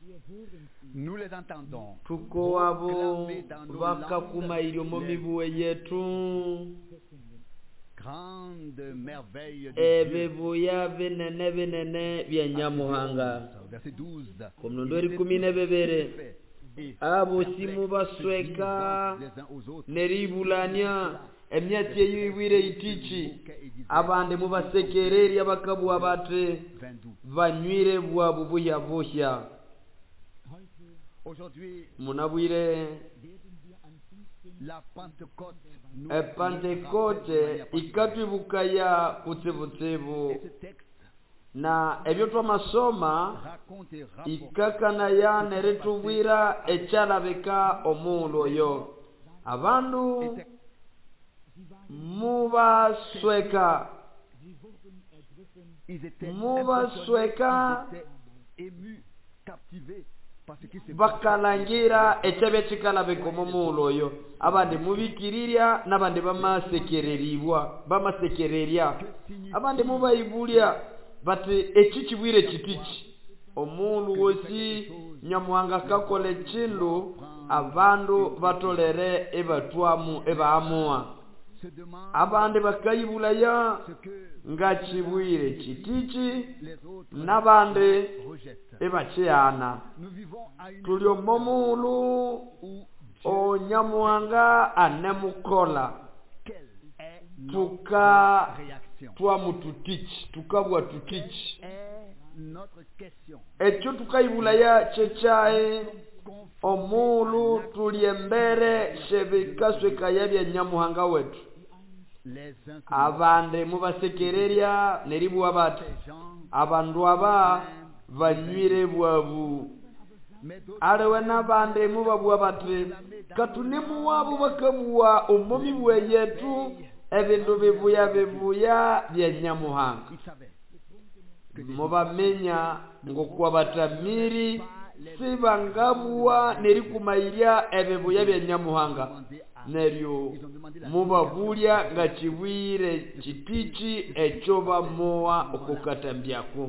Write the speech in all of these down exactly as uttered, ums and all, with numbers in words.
nous les entendons tuko abo proclamer dans nos bakakumaira mu langues mibuwe yetu grande merveille de Dieu. ebibuya binene binene bya Nyamuhanga. Verset douze. Ku murongo wa kumi na bibiri abo simu basweka neribulania emyatsi eyibwire itichi abandi mubasekererya bakabuwa bate banywire bwabu buya buhya. Aujourd'hui, munabwire la Pentecôte nous epantekote ikatwibukaya kutsibutsibu et ce texte na ebyo twamasoma raconte et rapporte ikakanaya neritubwira ekyalabika omundu oyo abandu mubasweka ils étaient mubasweka impressionnés, ils étaient émus, captivés par ce qui se bakalangira ekyabya kikalabika omundu oyo abandi mubikirirya nabandi bamasekereribwa bamasekererya abandi mubayibulya bati eki kibwire kitiki omundu wosi Nyamuhanga kakola ekindu abandu batolere ebatwamu ebaamuwa se demandent abandi bakayibulaya ce que nga kibwire kitiki les autres nabandi rejettent. ebakiyana. Nous vivons à une tuli omumulu où o Nyamuhanga anemukola quelle est notre tuka réaction? twamu tutiki tukabwa tutiki Est notre question. ekyo tukayibulaya kyekyaye omulu tuli embere shebikaswekaya bya Nyamuhanga wetu Les uns se abandi mubasekererya neribwa bati les gens, abandu aba banywire bwabu mais d'autres aliwe n'abandi mubabwa bati katunimuwabu bakabuwa omomi bwe yetu ebindu bibuya bibuya bya Nyamuhanga. ils savaient mubamenya ng'okwa batamiri sibangabuwa nerikumairya ebibuya bya Nyamuhanga neryo mubabulya nga kibwire kitiki ekyo bamuwa okukatambyako.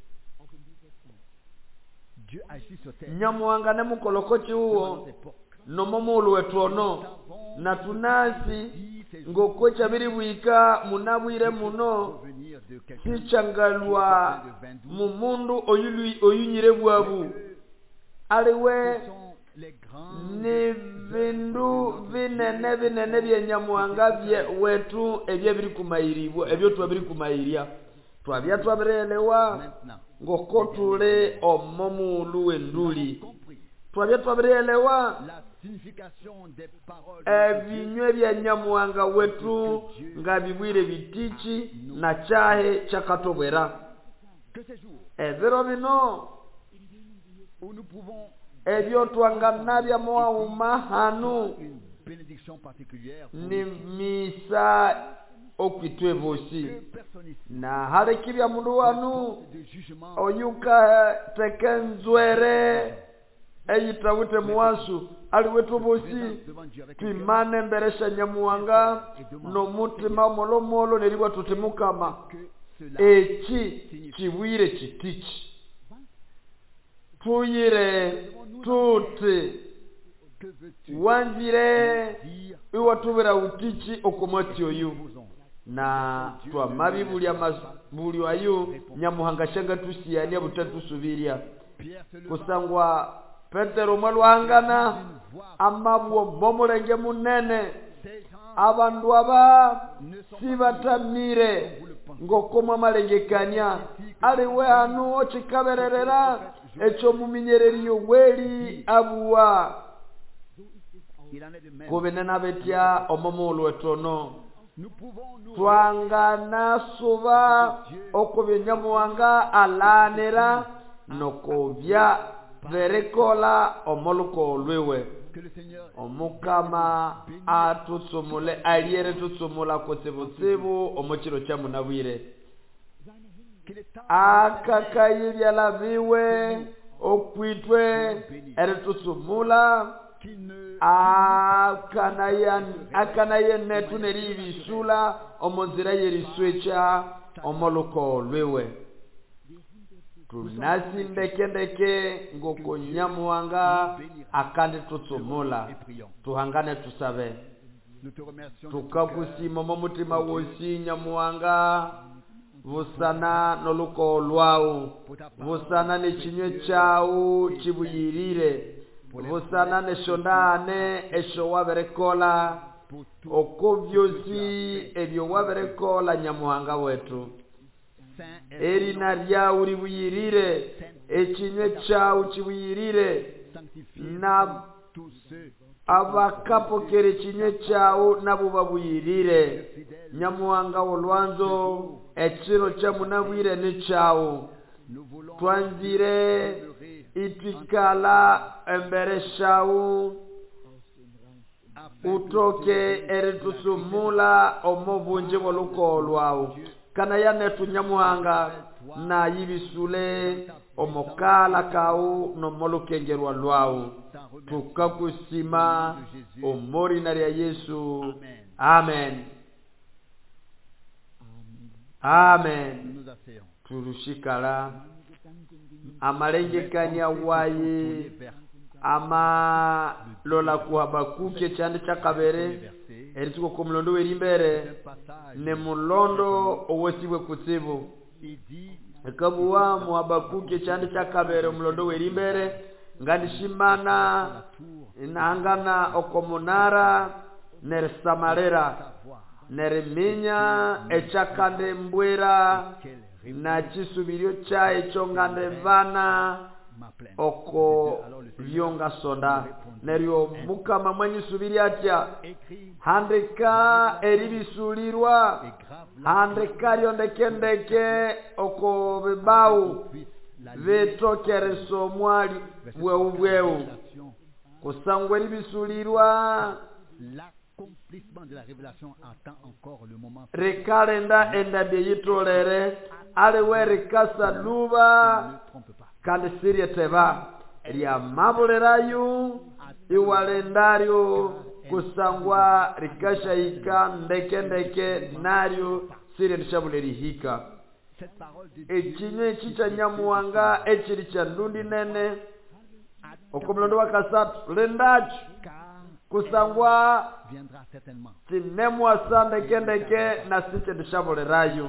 Dieu agit sur terre Nyamuhanga nemukoloko kiwuwo dans l'époque. nomomulu wetu ono na tunasi ng'okwo kyabiri bwika munabwire muno Venir de quelqu'un sichangalwa mu mundu oyulu- oyunyire bwabu aliwe qui sont les grands ni bindu binene binene bya Nyamuhanga bye wetu ebyo biri kumayiribwa ebyo twabiri kumayirya twabya twabirelewa maintenant ng'okwo tuli omomulu w'enduli compris twabya twabirelewa la signification des paroles ebinywe bya Nyamuhanga wetu nga bibwire bitiki na kyahe kyakatobwera que ces jours ebiro bino où nous pouvons ebyo twanganabya muwawuma hanu une bénédiction particulière pour ni misa okwitwe bosi que personne ici na halekibya mundu wanu de jugement oyuka tekenzwere eyitawute muwasu aliwetu bosi devant Dieu avec twimane emberesha Nyamuhanga n'omutima omolomolo neribwa tuti Mukama que cela eki kibwire kitiki tuyire tuti que veux-tu wanzire dire iwatubira utiki okomwati oyu posons na twamabi buli amabuli ayo Nyamuhanga shanga tusiyania butatusubirya Pierre se leva kusangwa Petero mwalwangana amabwo momulenge munene ces gens abandu aba sibatamire ng'okoma amalengekania aliwe hanu okikabererera ekyo muminyereri yoweri abuwa il en est de même kubinena betya omomulu wetono nous pouvons nous twanganasuba okubya Nyamuhanga alanira nokubya berikola omuluko lwiwe que le Seigneur omukama atutsumule aliere tutsumula kutsibutsibu omukiro kya munabwire qu'il est temps akakayibyala biwe okwitwe eritutsumula qu'il ne akanayenetu neribisula omunzira yeriswecha omuluko lwiwe tunasi ndekendeke ngoko nyamuhanga akande tutsumula tuhangane tusabe tukakusima mu mutima wosi nyamuhanga busana noluko lwawu busana nechinywe chawu chibuyirire busana neshondane esho waberekola okobyosi ebyo waberekola nyamuhanga wetu erina lyawu libuyirire echinywe chawu chibuyirire na abakapokere echinywe chawu nabo babuyirire nyamuhanga olwanzo ekiro kyamunabwire nechawu twanzire itikala embere shawu utoke eritusumula omubunje boluko lwawu kana yanetu nyamuhanga na yibisule omokala kawu nomolukengerwa lwawu tukakusima omori na ya Yesu. Amen. Amen. Turushikala amalengekanya wayi ama lola ku Habakuke cyane cyakabere erituko ku mulondo werimbere ne mulondo owosibwe kutsibu ekabuwa mu Habakuke cyane cyakabere mulondo werimbere ngandishimana inangana okomunara nersamarera neriminya echakande mbwera na chisubirio cha echongande vana oko vyonga sonda neryo mukama mwenye subiri atya handeka eribisulirwa handeka ryondekendeke oko bebau vetokere somwali bweu bweu kusangwe ribisulirwa l'accomplissement de la révélation attend encore le moment. Rekalenda enda de yitolere alewe rekasa luba kandi sirie teba ria mabulerayu iwalendario kusangwa rikasha ika ndeke ndeke nario sirie nishabuleri hika echinye chicha nyamuhanga echiri cha ndundi nene okomlondo wakasatu lendachu kusangwa tinemwa sande kendeke na siche dushabole rayo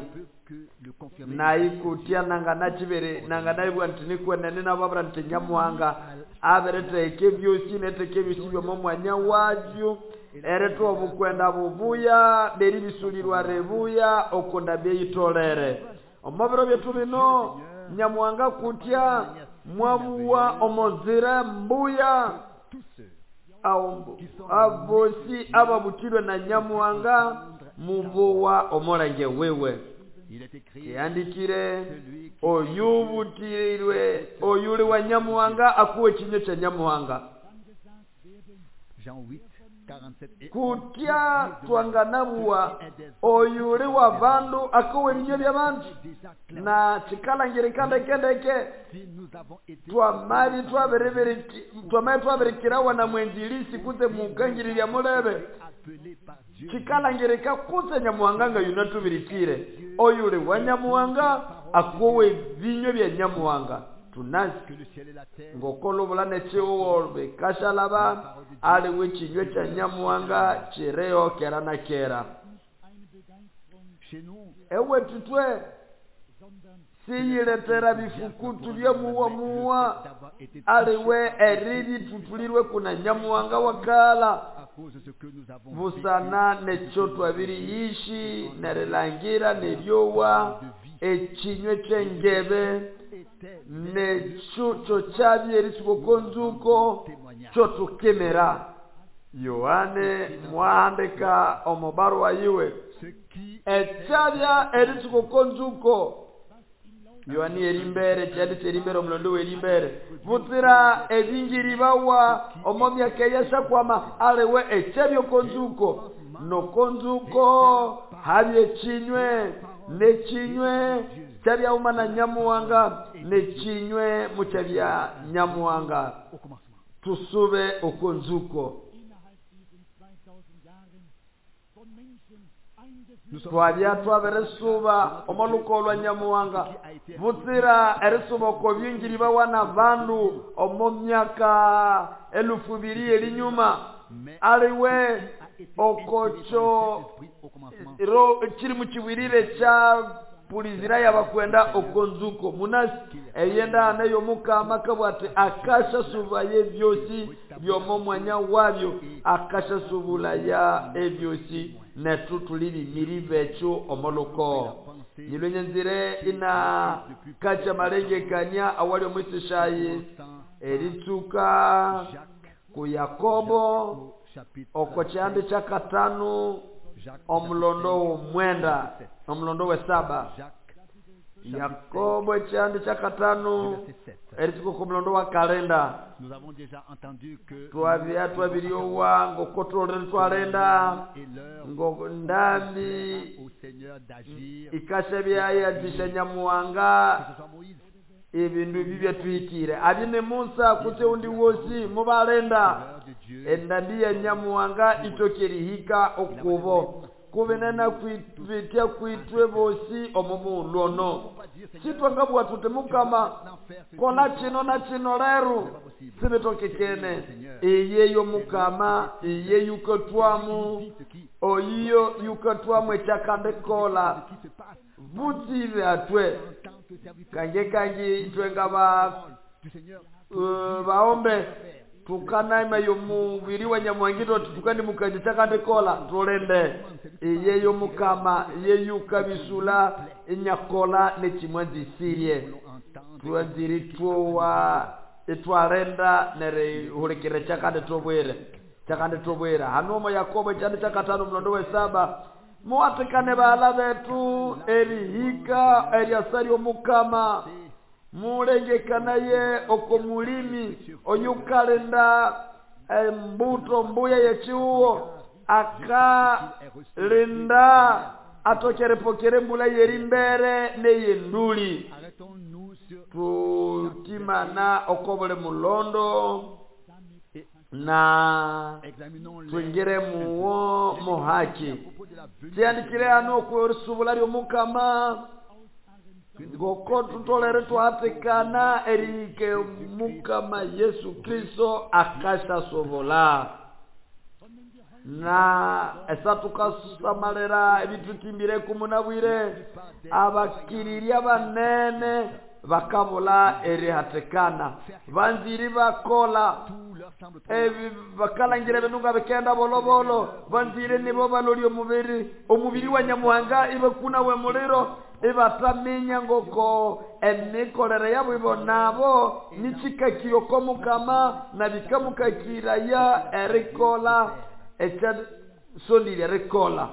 na ikutia nanga nachibere nanga naibwa ntinikwe nene na babra ntinyamuhanga aberete ekebyo sinete kebyo sibyo momwanya wajyo ereto obukwenda bubuya beri bisulirwa rebuya okonda beyitolere omobero byetu bino nyamuhanga kutia mwabuwa omozira mbuya aombo abosi ababutirwe na nyamuhanga mubowa omorenge wewe yandikire oyubutirwe oyuli wa nyamuhanga akuwe kinyo cha nyamuhanga kutya twanganabuwa oyuli wa bandu akuwe binyo bya bandu na chikalangire kande kendeke twamari twaberebere twamari twaberekera wana mwenjilisi kuze mukangirira mulebe chikalangire kakuze nyamuhanga yunatubiritire oyuli wa nyamuhanga akuwe binyo bya nyamuhanga tunazi ngokolo bulane chiwolbe kashalaba ali wichinywe cha nyamuhanga chireo kera na kera ewe tutwe siyiletera bifukutu bya muwa muwa aliwe eridi tutulirwe kuna nyamuhanga wakala busana necho twabiri ishi nerelangira neryowa echinywe chengebe necho chabye risikokonzuko chotukemera Yohane mwandika omobarwa yiwe echabya erisikokonzuko Yohani erimbere cyane terimbere omulondo werimbere butira ebingiri bawa omomya keyesha kwama alewe echabyo konzuko no konzuko habye chinywe ne chinywe chabya umana nyamuhanga ne chinywe muchabya nyamuhanga tusube okonzuko twabya twaberesuba omaluko lwa Nyamuhanga butsira eresuba ko byingiri bawana bandu omo myaka elufu bibiri elinyuma aliwe okocho ro kiri mu kiwirire cha pulizira yabakwenda okonzuko munasi eyenda nayo mukama kabwate akasha subaye byosi byomo mwanya wabyo akasha subula ya ebyosi netutuliri miribecho omoluko nilwenye nzire ina kacha marenge kanya awali omwisishayi erituka ku Yakobo okochande cha katanu omlondo mwenda omlondo we saba Yakobo chande cha katanu erituka ku mlondo wa kalenda twabya twabiriyo wango kotorere twarenda ngo ndambi ikasha byaya jisha Nyamuhanga ibindu bibya twikire abine Musa kute undi wosi mubarenda endandi ya Nyamuhanga itokerihika okubo kubenana kwitya kwitwe bosi omumulono chitwa ngabwa tutemukama kona chino na chino leru sibetokekene iyeyo mukama iye yukotwamu oyiyo yukotwamu echakande kola vutire atwe kange kange itwenga ba uh, baombe tukana ima yomubiri wa Nyamuhanga tukandi mukandi chakande kola tolende iyeyo mukama iyeyo kabisula inyakola nechimwanzi sirie tuanziri tuwa etwarenda nere hulikire chakande tobwere chakande tobwera hanomo Yakobo chande chakatano mlondo we saba muatekane bala betu erihika eriasari omukama mulengekanaye okomulimi oyukalenda embuto mbuya yechiuo akalinda atokerepokere mbula yerimbere neyenduli tutimana okobole mulondo na twingire muwo muhaki tiandikire ano kurisubulari omukama ngoko tutolere twatekana erike mukama Yesu Kristo akasha sobola na esatuka samalera ebitukimbire kumunabwire abakiriria banene bakabula eri hatekana banziri bakola ebi bakalangire benunga bekenda bolobolo banzire nibo balori omubiri omubiri wa Nyamuhanga ibakuna we muliro ibataminya ngoko emikolere yabo ibonabo nichikakiyo komukama na bikamukakira ya erikola echa sondiri erikola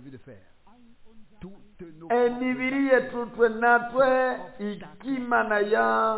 emibiri yetu twe natwe ikimana ya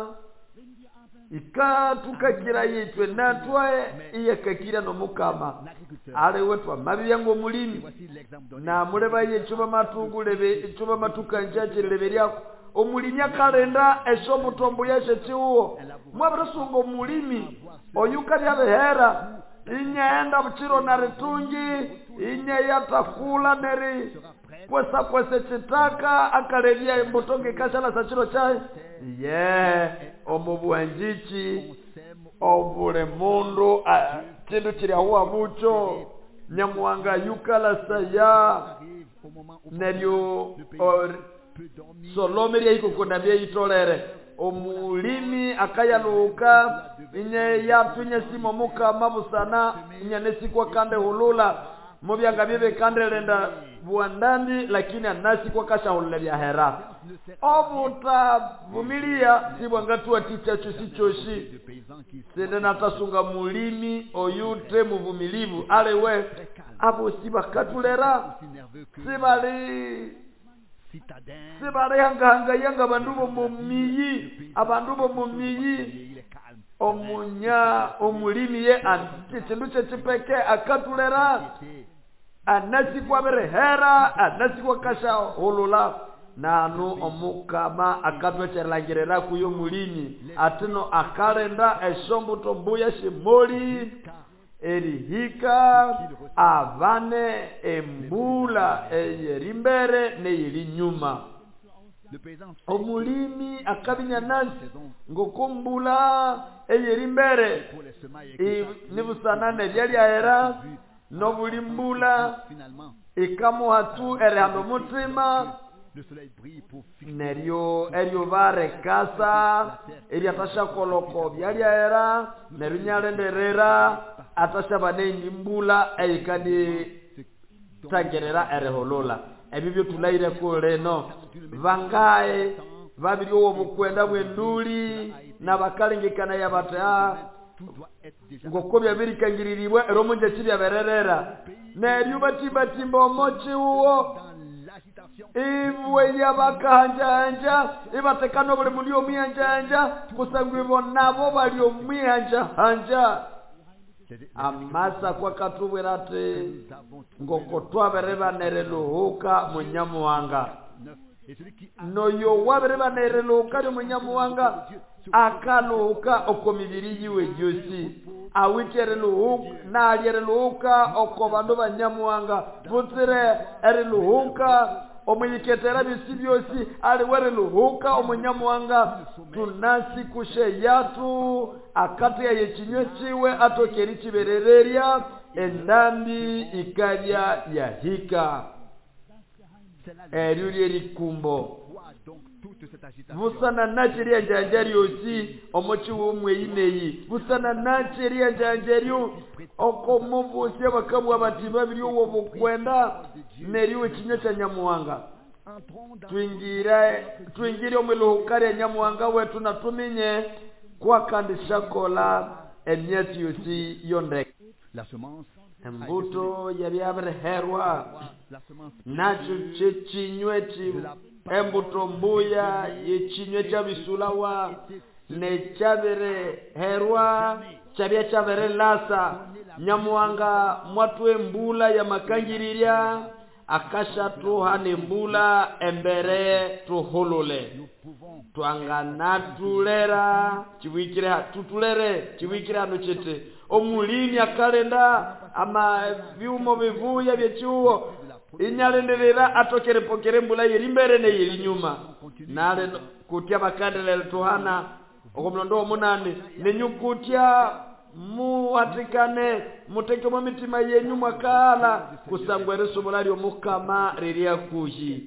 ikatukakira yitwe natwe iyakakira nomukama ale wetwa mabi yango mulimi na muleba yechuba matugulebe chuba matukanja chileberia omulimi akalenda eshomutombo yashe chiwo mwabrasungo mulimi oyuka byabehera inyaenda mchiro na ritungi inya yatakula neri kwesa kwese chitaka akalevia imbutonge kashala sachiro chai ye yeah. Omubwanjichi obule mundu chindu chiri huwa mucho Nyamuhanga yukala saya neryo solomeri yiko kondabye itolere omulimi akayaluka inye yatunye simo mukama busana inye nesikwa kande hulula mubyanga bibe kande lenda buandandi lakini anasi kwa kasha hulula bya hera obuta vumilia sibwanga tuwa ticha chusichoshi sende natasunga mulimi oyute muvumilivu alewe abo siba katulera sibali sibali hanga hanga yanga bandubo mumiyi abandubo mumiyi omunya omulimi ye antichindu chechipeke akatulera anasi kwa berehera anasi kwa kasha hulula nanu omukama akatwecherangirira kuyo mulimi atino akalenda eshombuto mbuya shimoli erihika avane embula eyerimbere neyerinyuma. Omulimi akabinya nasi ngokumbula eyerimbere nibusanane byali aera nobulimbula ikamuhatu erehano mutima neryo eryo barekasa eri atasha koloko byali aera neryo nyalenderera atasha baneni mbula eyikadi tangerera ereholola. Ebibyo tulaire kuleno vangae babiri wo bukwenda bwenduli na bakalingikana ya bata ngokobya birikangiririrwa eromonje kibya bererera neryo batibatimba omochi uwo ibwe yabakahanja ibatekano buli muri omuyanja kusangwe nabo bali omuyanja hanja amasa kwa katubwerate ngoko twabereba nereluhuka munyamuwanga noyo wabereba nereluhuka li munyamuwanga akaluhuka okomibiri yiwe josi awitereluhuka nalyereluhuka okobandu banyamuwanga butsire ereluhuka omuyiketera bisi byosi aliwereluhuka omunyamuwanga tunasi kushe yatu akati ya yechinywe chiwe atokeri chiberereria endambi ikarya ya hika eriuri erikumbo busana nacheri ya njanjari osi omochi wumwe ineyi busana nacheri ya njanjari okomubusi abakabu abatimba biri uwo bukwenda neriwe chinywe cha nyamuwanga twingire twingire omweluhukari ya nyamuwanga wetu na tuminye kwa kandisha kola emyezi yosi yonde embuto yabyabereherwa nacho chechinywe chi embuto mbuya yechinywe cha bisulawa ne chabere herwa chabya chabere lasa nyamuwanga mwatwe mbula ya makangiriria akasha tuhane mbula embere tuhulule twangana tulera chiwikire tutulere chiwikire ano chete omulini akalenda ama vyumo bivuya byechuo inyalendelera atokere pokere mbula yerimbere ne yerinyuma nale kutia bakandele tuhana okomlondo omunane nenyukutya muwatikane muteke mu mitima yenyu mwakala kusangwere sobolali omukama riria kuji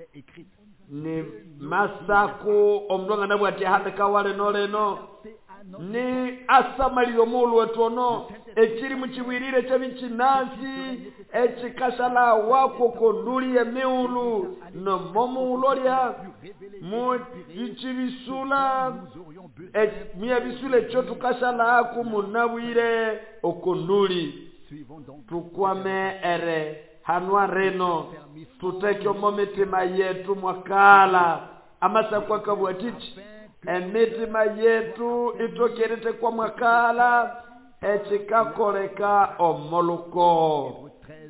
ni masako omdonga nabwo ati handika wale noleno ni asamaliro mulu wetono ekiri muchiwirire chabichinasi echikashala wako konduli ya meulu no momu uloria mu ichibisula miya bisule chotu kashala aku munawire okonduli tukwame ere hanwa reno tuteke omomitima yetu mwakala amasa kwa kabwatichi emitima yetu itokerete kwa mwakala echikakoreka omoluko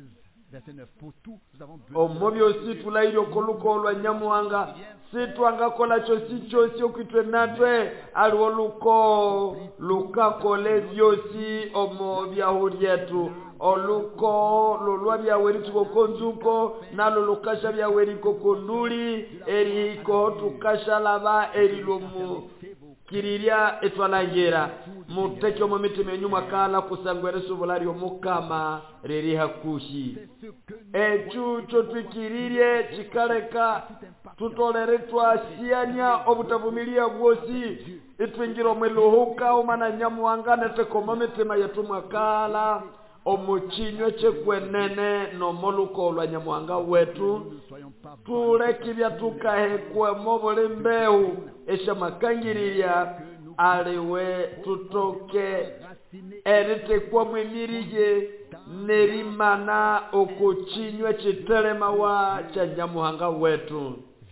omobyo si tulaire okoluko lwa nyamuwanga si twangakola chosi chosi okitwe natwe aliwo luko lukakole byosi omo byahuryetu oluko lolwa byawerituko konzuko nalo lukasha byaweriko konduli eriko tukasha laba erilomu kiriria etwalangera muteke omu mitima enyu mwakala kusangwere subulari omukama reri hakushi echucho twikiririe chikaleka tutolere twasianya obutavumilia bwosi itwingira omweluhuka omana nyamuwanga neteke omu mitima yetu mwakala omuchinywe chekwenene nomoluko lwa nyamuwanga wetu tulekibya tukahekwe mobole mbeu eshamakangiriria aliwe tutoke eritekwa mwimirije nerimana okuchinywe chitelemawa cha nyamuhanga wetu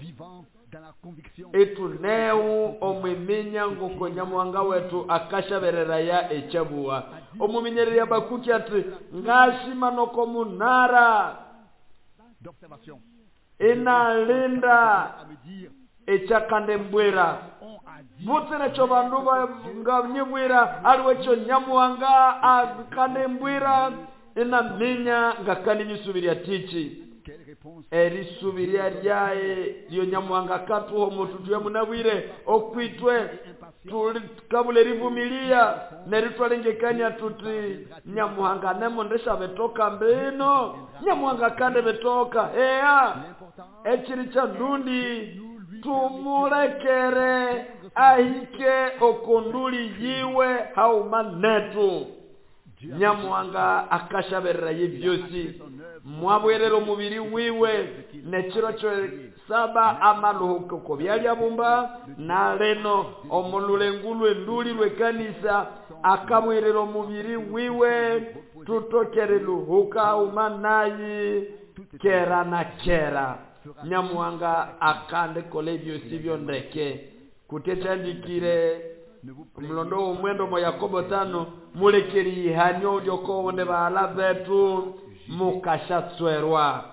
etuneu omwiminya ngoko nyamuhanga wetu akashaberera ya echabuwa omuminyereri ya bakuki ati ngashima noko munara inalinda echakande mbwera vutsire cho bandu nga nyibwira aliwe cho nyamuhanga akanembwira ina minya ngakani nyisubiria tichi erisubiria ryae lyo nyamuhanga katuho mututuye munabwire okwitwe tukabule rivumilia neritwalengekania tuti nyamuhanga nemondesha betoka mbino nyamuhanga kande betoka ea echiri cha ndundi tumurekere ahike okonduli yiwe haumanetu nyamuhanga akashaberera yibyosi mwabwerero mubiri wiwe nechiro cho saba amaluhuko ko byali abumba na leno omululengulwe nduli lwe kanisa akamwerero mubiri wiwe tutokere luhuka umanayi kera na kera nyamuhanga akande kole byosi byondeke kutechandikire mlondo umwendo mo Yakobo tano mulekeri hanyo lyoko wonde bala betu mukashatswerwa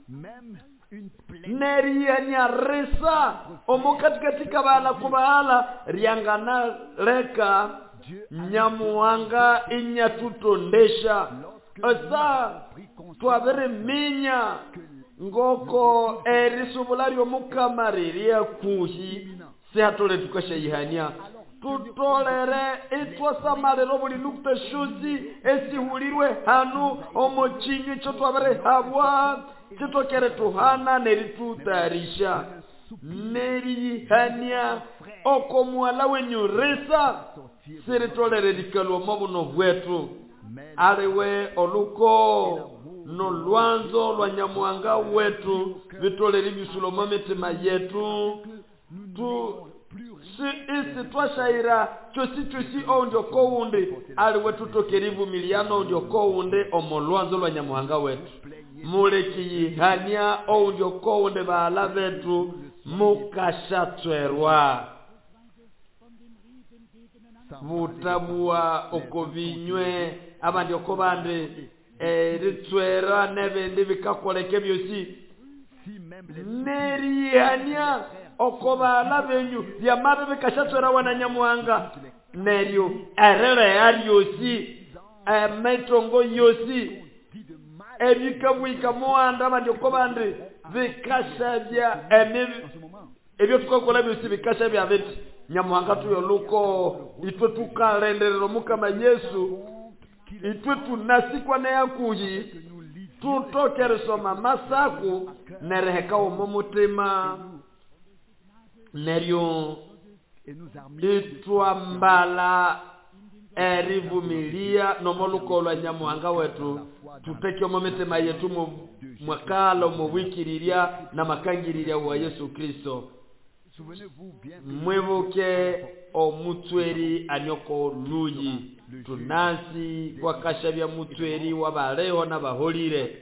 neriya nyarisa omukatika bala kubahala riangana leka nyamuhanga inyatutondesha asa twabere minya ngoko erisubulari omukamari ya kuhi seatole tukasha yihania tutolere itwasamarero buli nukta shuzi esihulirwe hanu omochinyi cho twabere habwa chitokere tuhana neritutarisha nerihania okomwala wenyurisa siritolere dikalwa mabuno bwetu aliwe oluko no lwanzo lwa nyamuhanga wetu vitolere bisulo mametima yetu tu si isi twashaira chosi chosi onjo koundi aliwe tutokerivu miliano onjo koundi omolwanzo lwa nyamuhanga wetu muleki hania onjo koundi bala betu mukashatswerwa mutabua okovinywe abandi okobande eritswera nebende bikakoleke byosi nerihania okobala benyu byamabe bikashatswera wana nyamuhanga neryo erere yaryosi emetongo yosi ebikabwika muanda abandi okobande bikashabya emibi ebyo tukokola byosi bikashabya beti nyamuhanga tuyo luko itwe tukalenderero mukama Yesu itwe tunasikwa na yakuji tutokere soma masaku nereheka omumutima neryo itwambala erivumilia nomoluko lwa nyamuhanga wetu tuteke omumutima yetu mu mwakalo mu wikiriria na makangiriria wa Yesu Kristo mwebuke omutweri anyoko luyi tunasi wakashabya mutweri wabareho nabaholire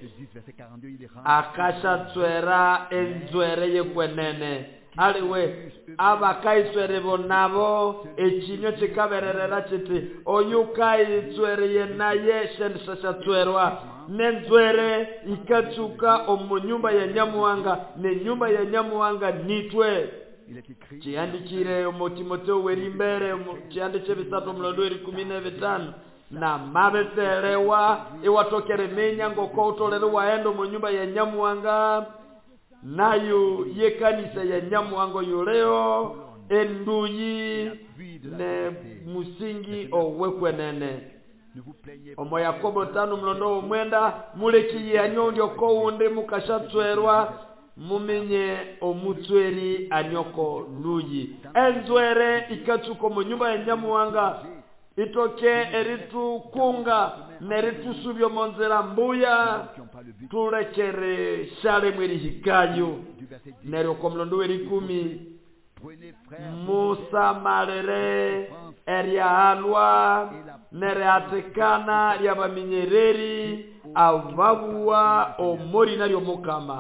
akashatswera enzwere yekwenene aliwe abakaitswere bonabo echinyo chikabererera chiti oyukaitswere yenaye shendishatswerwa nenzwere ikatsuka omunyumba ya nyamuhanga ne nyumba ya nyamuhanga nitwe chiandikire omo Timotheo werimbere chiandiche bisatu mlondo eri kumi na bitano na mabetelewa iwatokere menya ngoko utolere waendo mu nyumba ya nyamuhanga nayo ye kanisa ya nyamuhanga yuleo enduyi ne musingi owekwenene omo Yakobo tano mlondo omwenda muleki yanyondo koundi mukashatswerwa mumenye omutweri anyoko luyi enzwere ikatsuko mu nyumba ya nyamuhanga itoke eritu kunga neritu subyo monzera mbuya tulekere shale mweri hikayo nero komlondo weri kumi Musa marere eria halwa nere atekana yaba minyereri avabuwa omori nari omukama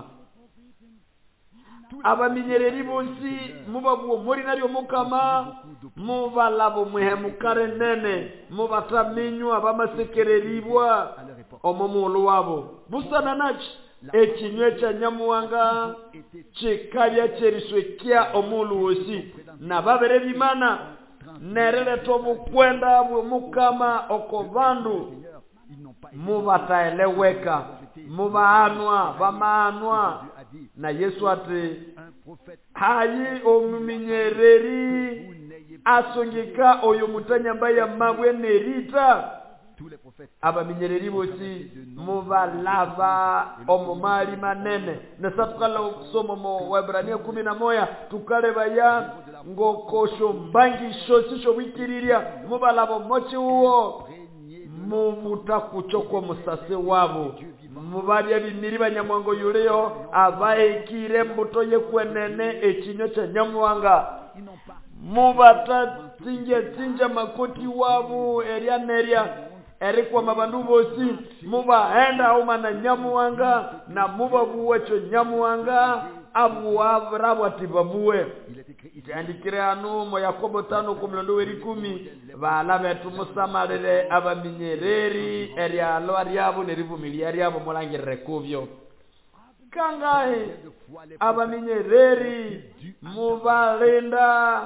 abaminyereri bonsi mubabuo mori nari omukama mubalabo muhemukare nene mubataminywa bamasekereribwa omomolo wabo busana nachi ekinywe kya nyamuwanga kikabya kyeriswekya omulu wosi na babere bimana nereleta obukwenda bw'omukama oko bandu mubataeleweka mubaanwa bamaanwa na Yesu ati hayi omuminyereri asongeka oyo mutanyamba ya mabwe nerita abaminyereri bosi mubalava omumali manene nasatukala somo mo Waebrania kumi na moya tukaleba ya ngokosho mbangisho sisho wikiriria mubalava mochi uwo mumuta kuchokwa musase wabo mubabya bimiri banyamwango yuleyo abaekire mbuto yekwenene ekinyo kya nyamuwanga mubata tinje tinje makoti wabo eria neria erikwa mabandu bosi mubaenda umana nyamuwanga na mubabuwe cho nyamuwanga abuwa tibabuwe yandikire anu mo Yakobo tano kumlondo weri kumi bala betu musamalire abaminyereri eria lo ariabo nerivumilia ariabo mulangire kubyo kangahe abaminyereri mubalinda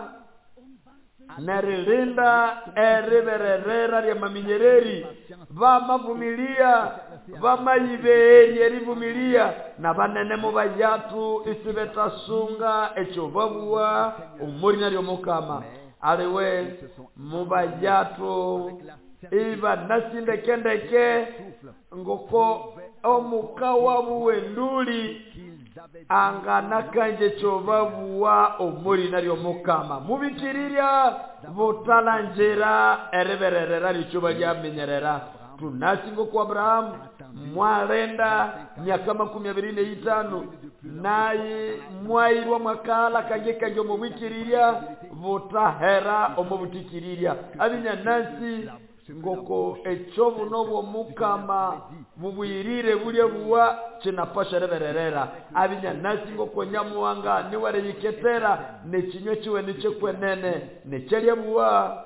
nerilinda eribererera lya maminyereri bamavumilia bamayiberi erivumilia na banene mubayatu isibetasunga echobabuwa umuri nalyo mukama aliwe mubayatu iba nasindekendeke ngoko omukawa buwenduli angana kanje chobabuwa omuri nalyo mukama mubikiriria botalanjera erebererera lichoba lya minyerera tunasingo kwa Abraham mwalenda myaka makumi abiri n'itano naye mwairwa mwakala kanje kanje omubikiriria botahera omubutikiria abinya nasi ngoko echobu nobo mukama bubwirire bulye buwa kinafasha rebererera abinya nasi ngoko nyamuwanga niware yiketera nekinyo kiwe nice kwenene necelye buwa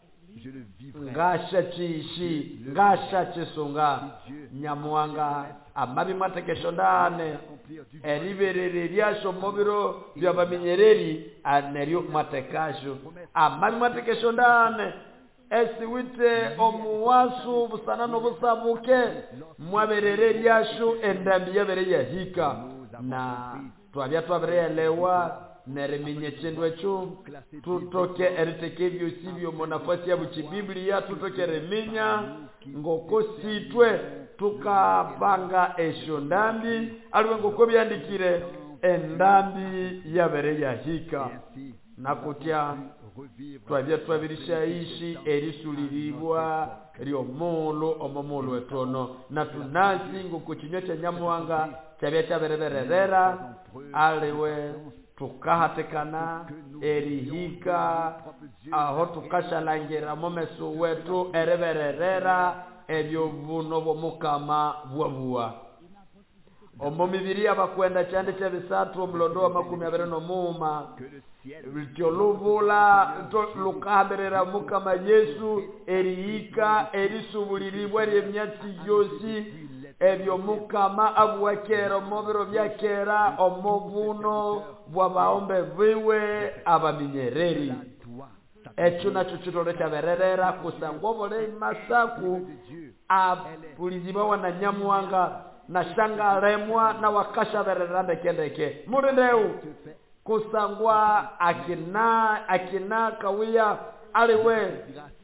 ngasha chishi ngasha chisunga nyamuwanga amabi matekesho ndane eriberere lyasho mobiro byabaminyereri aneryo matekasho amabi matekesho ndane esiwite omuwasu busana nobusabuke mwaberere lyasho endambi yabere yahika na twabya twaberelewa nereminya chendwe chu tutoke eriteke byosi byo monafasi ya buchibiblia tutoke reminya ngoko sitwe tukapanga esho ndambi aliwe ngoko byandikire endambi yabere yahika nakutya twabya twabirisha ishi erisuliribwa lyo mulu omomulu etono na tunasi ngoko kinyo kya nyamuwanga cyabya cyabereberera aliwe tukahatekana erihika aho tukashalangira momesu wetu erebererera ebyo buno bomukama bwabuwa omomibiri abakwenda cyande cya bisatu omlondo wa makumi abiri no muma bityo lubula lukaberera mukama Yesu erihika erisubuliribwa emyatsi yosi ebyo mukama abuwakera omubiro byakera omubuno bwabaombe biwe abaminyereri echo nacho chitoro cyabererera kusangobole masaku apuliziba wana nyamuwanga na shanga remwa na wakasha bereranda kendeke murindeu kusangwa akina akina kawia aliwe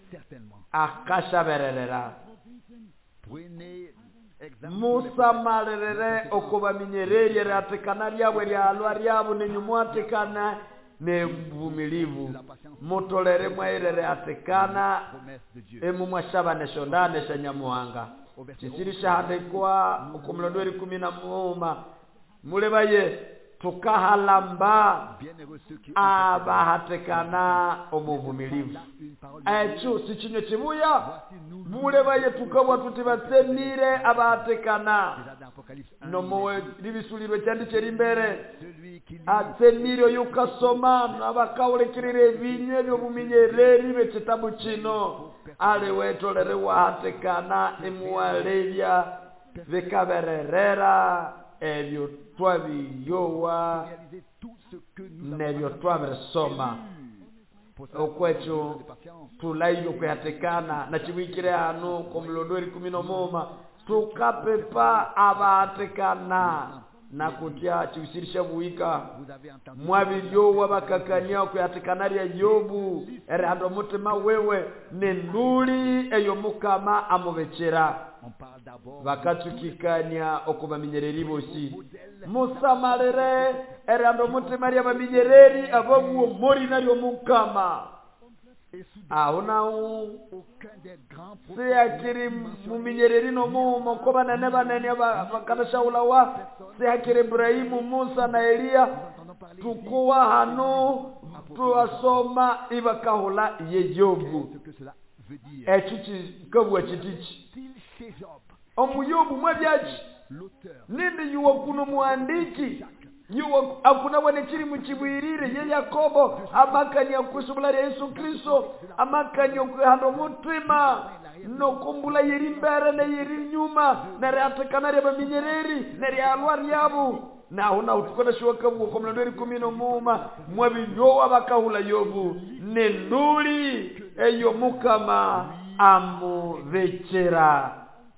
akasha bererera Musa malere okoba minyereri eratekana lyabwe lyalwa lyabo nenyumwatekana nevumilivu mutolere mwairere atekana emu mwashaba neshondane shanyamuwanga chisirisha handikwa okumlondweri kumi na muuma mulebaye tukahalamba abahatekana omuvumilivu echo sichinyo chibuya mulebaye tukabwa tuti batsenire abahatekana nomowe libisulirwe cyandikira imbere atsenire yukasoma nabakawulekirire binywe byo buminyereri bekitabu kino ale wetolere wahatekana emuwalebya bekabererera ebyo twabiyowa réaliser tout ce que nous nebyo avons twabisoma okwecho tulayo kuyatekana na chibikire hano komlodori kumi na moja tukapepa abatekana na kutia chisirisha buika mwabiryo bakakania kuyatekana ya Yobu erando mutima wewe nenduli eyo mukama amubechera bakatukikania okubaminyereri bosi musamarere erando mutima ya baminyereri ababuo mori naryo mukama aunau se akiri muminyereri no mumo ko banane banane bakadashaula wa se akiri Ibrahimu, Musa na Elia tukuwa hano tuasoma ibakahula ye Yobu echichi kabwa chitichi omuyobu mwabyachi nindi yuwa kuno muandiki yuwa akuna wane chiri muchibwirire ye Yakobo amakani akusubula Yesu Kristo amakani okuhando mutima no kumbula yeri mbere na yeri nyuma na ratakana reba minyereri na ryalwa ryabu na una utukona shoka mu komlandori kumi na moja mwabinyowa bakahula Yobu nenduli eyo mukama amuvechera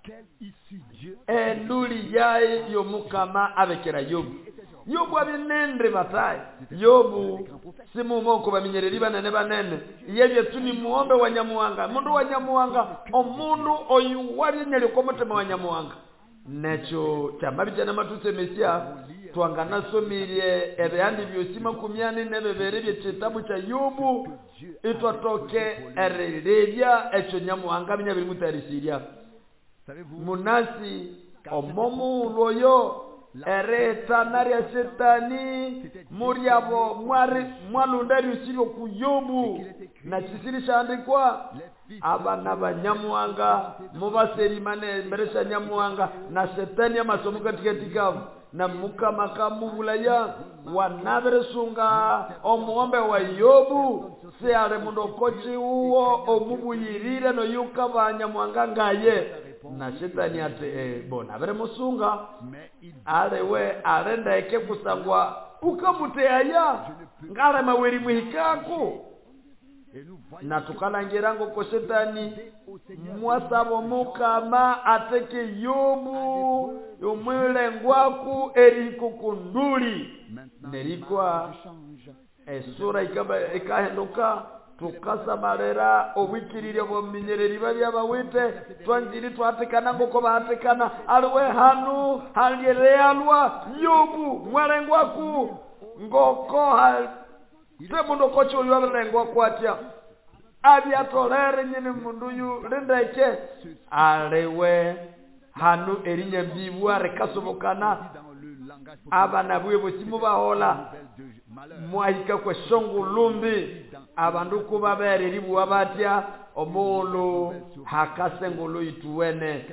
enduli yae yo mukama abekera Yobu Yobu abinendre batai Yobu simu moko baminyereri banene banene yebye tuni muombe wa Nyamuhanga mundu wa Nyamuhanga omundu oyu wabinyere ko mutema wa Nyamuhanga necho chamabije na matuse mesia twangana somirie ebyandi byosima kumyane nebebere bye kitabu cha Yobu itotoke ererebya echo Nyamuhanga binyabiri mutarisiria munasi omomu loyo ereta naria setani muriabo mwari mwalundari usiro ku Yobu na chisirisha andikwa abana banyamuhanga mubaserimane mberesha Nyamuhanga na setani amasomo katika na mukama kamubulaya wanaberesunga omuombe wa Yobu se ale mundo kochi uwo omubuyirire no yuka banyamuhanga ngaye na shetani ate eh, bona bere musunga alewe arenda eke kusangwa ukamuteaya ngara maweri muhikako na tukalangirango ko shetani mwasabo mukama ateke Yobu umwele ngwaku eriko kunduli nerikwa esura ikaba ikahenduka tukasa marera obikirire bo minyereri babya bawite twanjiri twatekana ngoko batekana alwe hanu halyerealwa Yobu mwalengwa ku ngoko hal temundo kocho yalengwa kwatia abya tolere nyine mundu yu lindeke alewe hanu erinya mbibwa rekasobokana abana bwe bosimu bahola mwahika kwa shongu lumbi abandu kuba bereri bwa batya omolo hakasengolo ituwene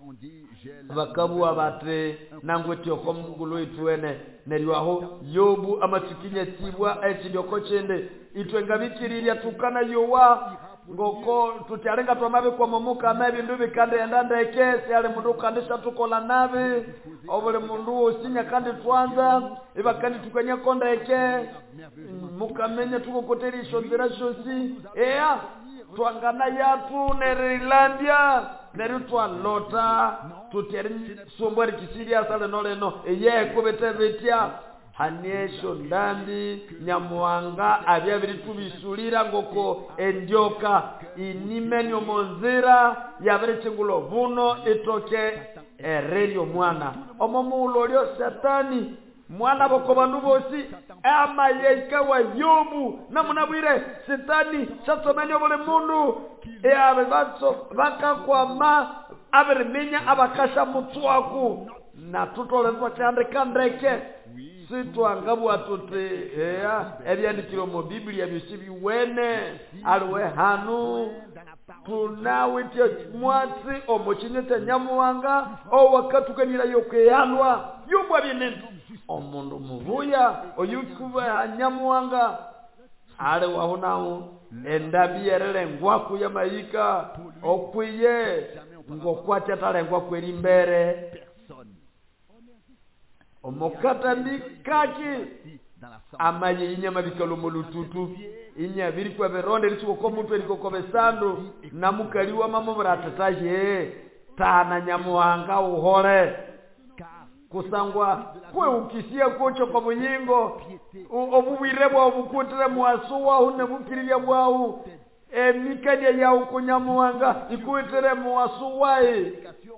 bakabu abate nangweti okomgulo ituwene neriwaho Yobu amatukinya tibwa ekidyoko chende itwenga bikiriria tukana yowa ngoko tutarenga twamabe kwa momuka mabi ndubi kande endanda ekesi ale mundu kandisha tukola nabi obule mundu osinya kandi twanza iba kandi tukanya konda eke mukamenya tukokoteri shonzera shosi ea twangana yatu nerilandia nerutwa lota tuteri sombwari kisiria sale noleno eye kubete betia haniesho ndambi Nyamuhanga abyabiri tubisulira ngoko endyoka inimenyo monzira yabere chingulo vuno itoke erelio mwana omomulo lyo satani mwana boko bandu bosi ama yeka wa Yobu namunabwire satani chasomenyo bole mundu e abebatso bakakwama aberemenya abakasha mutwaku na tutolezwa cyande kandeke sitwangabu atote ea ebyandikiro mu Biblia byosibi wene alwe hanu tunawite mwatsi omochinyete Nyamuhanga o wakatukanira yokeyanwa yubwa binene omundu mubuya oyukuba Nyamuhanga ale wahonao endabi erele ngwaku ya mayika okwiye ngokwatya talengwa kweri mbere omokata mikaki amaye inyama bikalo mulututu inya biri kwa beronde lisuko ko mutwe liko ko besando namukaliwa mamo bratataje tana nyamuhanga uhore kusangwa kwe ukisia kocho kwa bunyingo obubwire bwa obukutere muasuwa une bukiriya bwau e mikanya ya ukunyamuhanga ikuitere muasuwae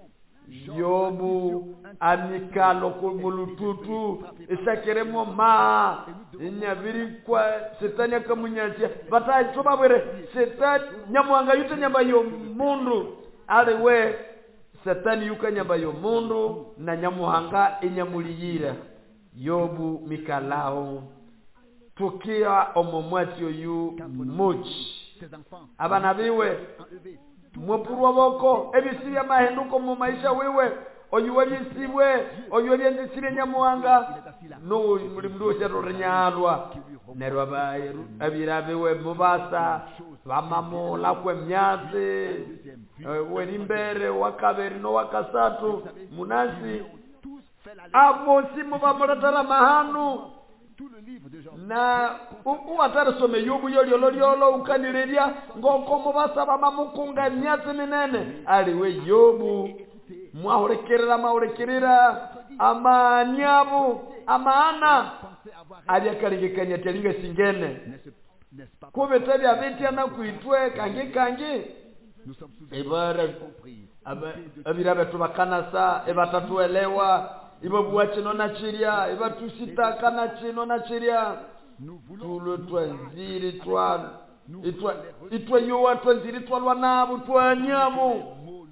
Yobu amikalo kumulututu isakeremo ma inyabiri kwa setani akamunyatia bata choba bere setani nyamuhanga yute nyamba yo mundu aliwe setani yuka nyamba yo mundu na nyamuhanga inyamuliyira Yobu mikalao tukia omomwati oyu much abana biwe mwopurwa boko ebisi ya mahenduko mu maisha wewe oyuwali sibwe oyuwali ndisire nyamuhanga no muri mndo cyarornyalwa nerwa bayiru abirabe we mubasa bamamola kwe myazi we nimbere wakaberi no wakasatu munasi abo simu bamoratara mahanu na uwatara some Yobu yoli yolo yolo ukanileria ngoko mubasa bamamukunga myatsi minene aliwe Yobu mwahorekerera mahorekerera amanyabu amana aliakaringekanya telinga singene kube tabi abeti ana kuitwe kange kange ibara abirabe tubakanasa ebatatuelewa ibo buwache nona chiria iba tusita kana chino na chiria tulo twanziri twan itwa itwa yowa twanziri twalwa nabo twanyamu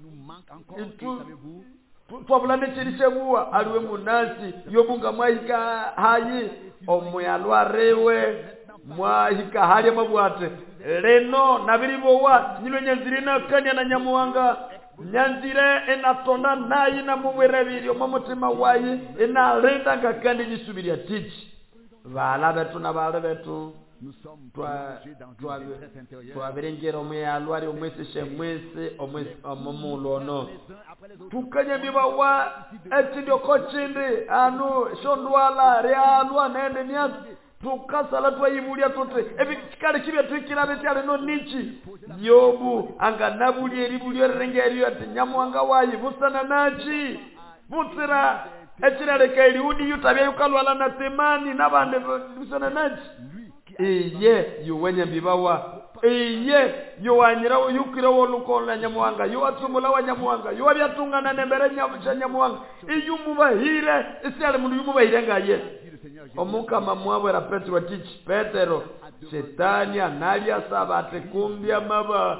itu twabulane chirishebuwa aliwe munasi Yobunga mwahika hayi omuyalwa rewe mwahika hali mabwate reno nabiribowa nilo nyanziri na kanya na nyamuhanga nyanzire enatonda nayi na muwerebiri omutima wayi enalenda ngakandi gisubiri atichi bala betu na bala betu twa twa twa berengero muyalwa ari omweseshe mwese omwese omumulono tukanye bibawa etindio kochindi anu shondwala realwa nende myasi tukasala twayibulia tote ebikale kibya tukira betale no nichi Yobu anganabuli eribuli erengeri ati nyamuhanga wayi busana nachi butsira ekirale kaili udi yutabya yukalwala na temani nabande busana nachi iye yuwenye bibawa iye yuwanyira yukira wolukola nyamuhanga yuwatumula wa nyamuhanga yuwabyatungana nembere nyamuhanga iyumubahire isale mundu yumubahire ngaye omukama mwabwera Petro tichi Petero Shetani analia sabate kumbya maba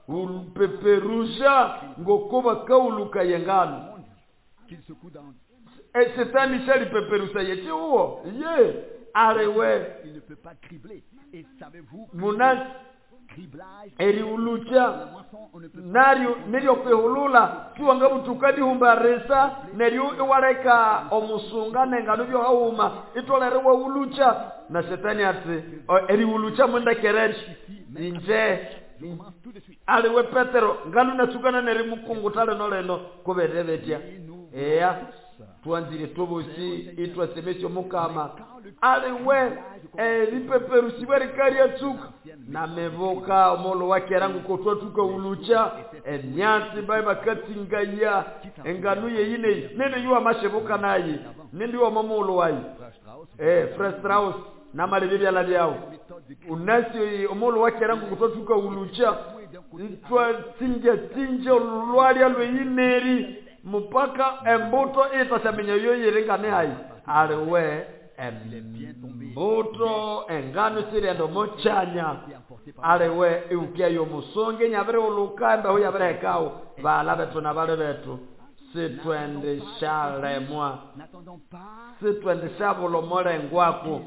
ulpeperusha ngokuba kauluka yengano e Shetani shali peperusa yechi huo ye arewe munas eri ulucha nario nilio kwehulula kiwanga butukadi humbaresa nerio iwareka omusunga nengano byo hauma itolerewa ulucha na Shetani ati eri ulucha mwenda kerechi inje aliwe Petero ngalo natukana neri mukungutale noleno kuberebetia eya tuanzire tobosi itwa semesyo mukama aliwe elipeperusi bari kariya tuka na mevoka omolo wake rangu kotwa tuka ulucha emyasi bai bakatingaya enganuye yine nende yuwa mashevoka nayi nende yuwa mamolo wayi eh Frestraus na malebibi ala byao unasi omolo wake rangu kotwa tuka ulucha itwa tinge tinge olwali alwe yineri mupaka embuto itasamenya yoyirengane hayi aliwe embuto engano sirendo mochanya aliwe ukia yo musonge nyabere olukanda ho yabere kao bala betu na bale betu sitwende shale mwa sitwende shabolo more ngwako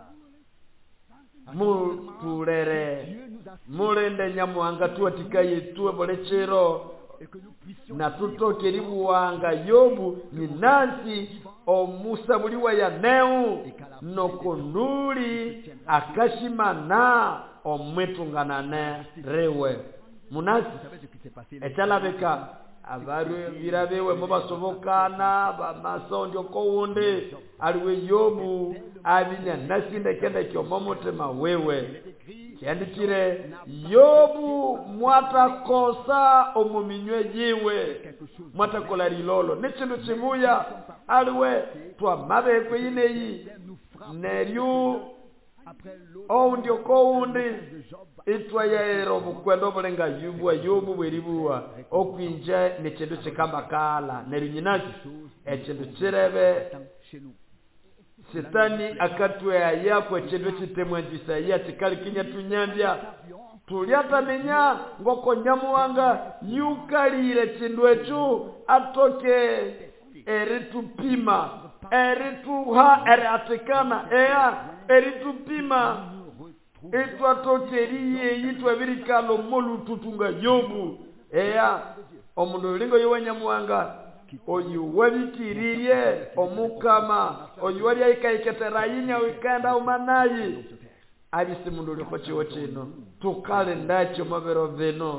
mutulere mulende nyamuhanga tuatikaye tuwe bolechero na tutoke libuwanga Yobu ni nansi omusabuliwa ya neu nokonduli akashimana omwetunganane rewe munasi etalabeka abaru birabewe mu basobokana bamasondo kowunde aliwe Yobu abinya nasinde kende kyomo mutima wewe kyandikire Yobu mwatakosa omuminywe jiwe mwatakola lilolo nekintu kibuya aliwe twa mabekwe yineyi neryu o ndio kowundi itwa yaero bukwendo bulenga Yobu Yobu bweribuwa okwinje nekintu kikambakala neryu nyinaki ekintu kirebe Sitani akatwe yakwe kintu kitemwe ndisaya tikali kinya tunyambya tulyataminya ngoko Nyamuwanga yukalire kintu echu atoke eritupima erituha eratikana ea eritupima etwa tokeriye yitwa birikalo molu tutunga Yobu ea omundu lingo yowa Nyamuwanga oyu wabikiriye omukama oyu wali ayikaiketera yinya wikanda umanayi abisi mundu liko chiwo chino tukale ndacho mabero veno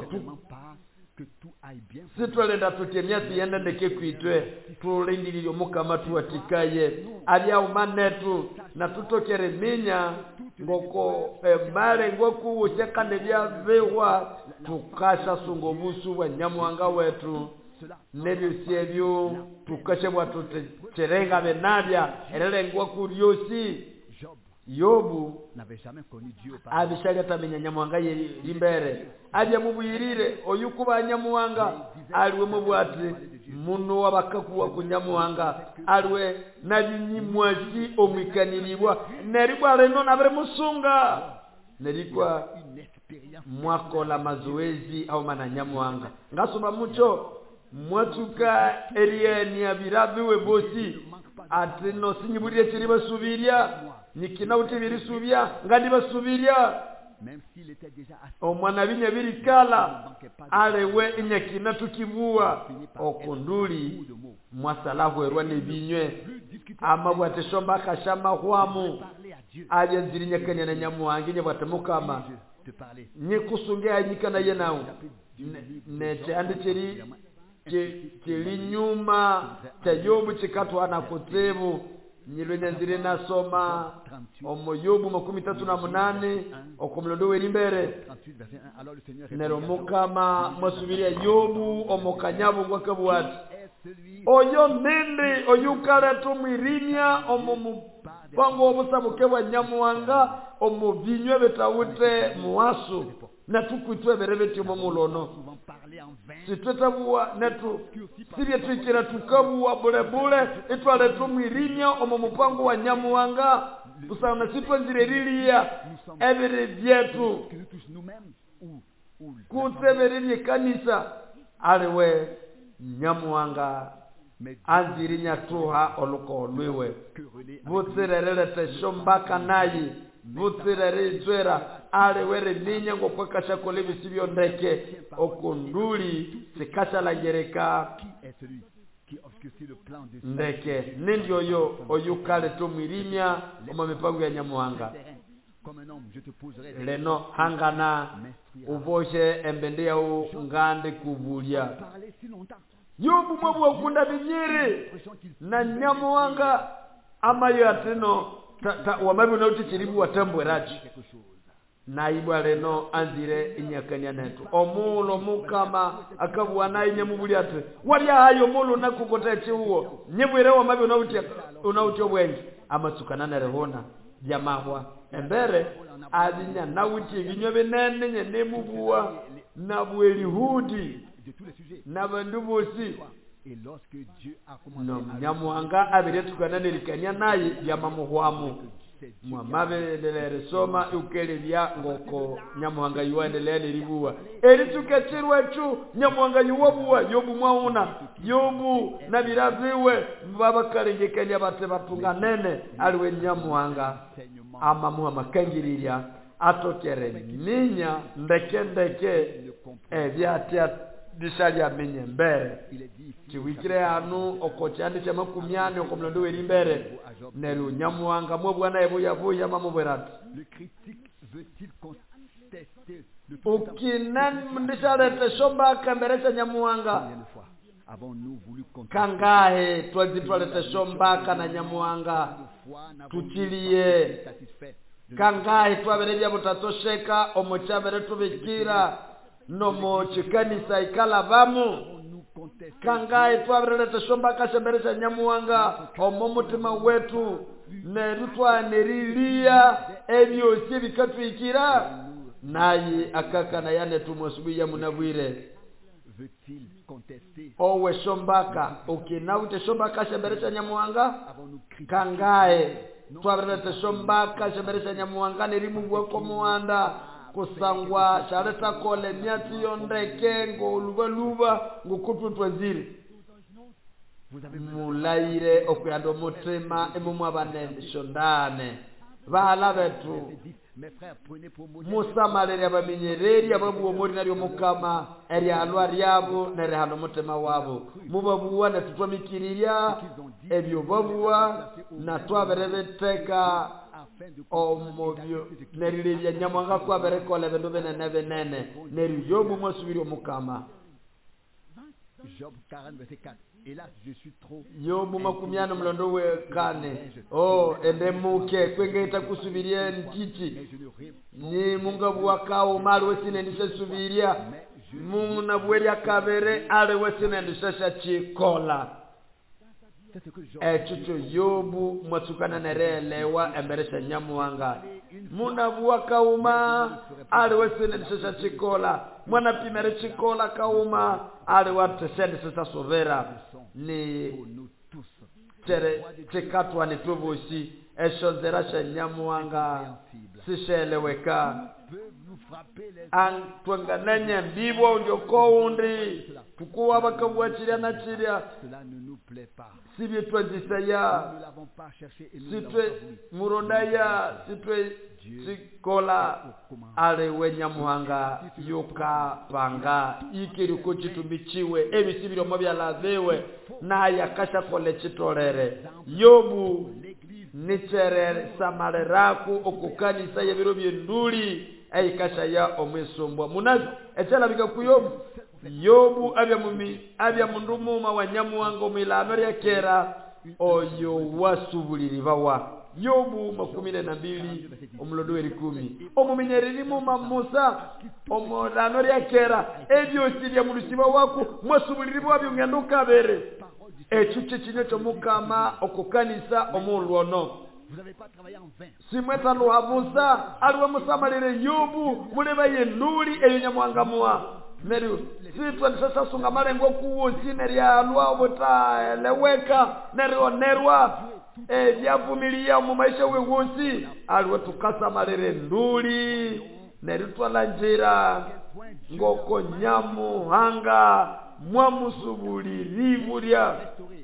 sitwalenda tutemya tiyenda ndeke kwitwe tulindilile omukama tuwatikaye abya umanetu na tutokere minya ngoko emale ngoku uchekane bya vewa tukasha sungobusu wa Nyamuwanga wetu nebyo syebyo tukashe watu cherenga benabya erelengwa kuryosi Yobu n'avait jamais connu Dieu par abishaga tamenya Nyamuwanga yimbere aje mubuyirire oyukuba Nyamuwanga aliwe mubwati muno wabakakuwa ku Nyamuwanga aliwe nabinyimwaji omwikaniribwa neribwa reno nabere musunga nerikwa mwakola mazoezi au mana Nyamuwanga ngasoma mucho mwatuka erieni abirabiwe bosi atino sinyiburiye kiri basubirya nikina utibiri subya ngandi basubirya même s'il était déjà omwana binya birikala alewe inyakina tukibua okunduli mwasalahu erwa nebinywe amabwate shomba kashama hwamu aje zirinya kanya na Nyamuwanga nye batamukama nikusungia nyikana yenawo ne cyandi kiri kiri nyuma cha Yobu chikatwa na kutebu nyilwenya zire nasoma omo Yobu makumi tatu na munane okumlondo werimbere nero mukama mwasubiria Yobu omokanyabu ngwakabwati oyo nende oyukala tumwirinya omo mupango obusabuke bwa Nyamuwanga omo binywe betawute muwasu na tukwitwe berebeti omo mulono sitwetabuwa netu sibye twikira tukabuwa bule bule itwale tumwirinya omo mupango wa Nyamuwanga busana sitwanzire liliya ebere byetu kutsebere kanisa aliwe Nyamuwanga anzirinya tuha oluko lwiwe butsirerere teshombaka nayi butsirere zwera aliwe reminya ngokwakasha kolebi sibyo ndeke okunduli sikasha langereka ndeke nindio yo oyukale tumwirimya oma mipango ya Nyamuwanga leno hangana uvoje embendea u ngande kubulya Yobu mwabu wakunda binyere na Nyamuwanga amayo atino wamabi unauti chiribu watambwe rachi na ibwa leno anzire inyakanya netu omulo mukama akabuwa na inyamubuli ate wali hayo mulo nakukote chiuo nyebwere wamabi unauti unauti obwengi amasukana na rehona jamahwa embere adinya nawuti binyo benene nye nemubuwa na bwelihudi na bandubosi no Nyamuwanga abiretukana nelikanya naye yamamuhwamu mwamabe delere soma ukele bya ngoko Nyamuwanga yuendelea neribuwa eritukachirwa chu Nyamuwanga yuwabuwa Yobu mwauna Yobu nabiraziwe mbaba kalengekanya bate batunga nene aliwe Nyamuwanga ama muha makangiriria atokere ninya ndeke ndeke ebyatia dishali amenye mbere kiwikire hanu okochandi cha makumyani okomlondo weri mbere nelu Nyamuwanga mwebwana ebo yavuya mamubwerati ukinan mndishalete shomba kamberesha Nyamuwanga avons-nous voulu contester kangahe twazitwalete shombaka na nyamuhanga tuchilie kangahe twabereja butatosheka omuchabere tubikira no mochikanisa ikala bamu kangahe twaberete shombaka shemberesha nyamuhanga omumutima wetu nerutwa nerilia ebyo sibikatwikira nayi akakana yane tumosubiya munabwire veut-il contester owe shombaka ukinaute shombaka shemberesha nyamuhanga kangae twaberete shombaka shemberesha nyamuhanga nerimu wako muanda kusangwa shareta kole myati yondeke ngo luba luba ngukutu twaziri mulaire okuyando mutima emumu abanene shondane bahala betu Musa malere abamenyereri ababu omori nari mukama eri alwa ryabo nere hano mutima wabo mubabuwa na tutwamikiriria ebyo babuwa na twaberebeteka omobyo neri nyamwanga kwa berekole bendo benene benene neri yobu mosubiri omukama Job quarante verset quatre. Et là je suis trop Yobu makumiano mlondo we kane oh ende muke kwengeta kusubiria ntichi ni mungabu wakao mali wesine ndisasubiria muna bweri akabere ale wesine ndisasha chikola echucho Yobu matukana nerelewa emberesha nyamuhanga muna buwa kauma ale wesine ndisasha chikola mwana pimere chikola kauma ale watesende sasa sovera ni tere tekatwa ni tubushi eshozerasha nyamuhanga sisheleweka antwangananya mbibo ndio koundi tukuwa bakabwachiria na chiria sibye twazisaya sitwe murondaya sitwe sikola ale wenyamuhanga yuka panga ikiri kuchitumbichiwe ebisibiro mabya lavewe na yakasha kole chitolere Yobu nicherere samareraku okukanisa yebiro byenduli ayikasha ya omwesombwa munazo echala bika kuyobu Yobu abya mumi abya mundumuma wa nyamuhanga omilano ya kera oyo wasubuliri bawa Yobu makumi na mbili omulodo eri kumi omumenyereri muma Musa omulano ya kera ebyo sibya mulusiba wako mwasubuliri bwabyo ngendo kabere echuche chinyo chomukama okukanisa omulwono vous n'avez pas travaillé en vain. Simweta luha Musa aliwe Musa malire Yobu muleba yenuli eyo nyamuhangamua Neru sitwa nisasa sunga malengo kuwo sineri ya alwa obota eleweka neri onerwa e vyavumilia mu maisha wewosi aliwe tukasa malire nduli neri twala njira ngoko nyamuhanga mwamusubulirivulia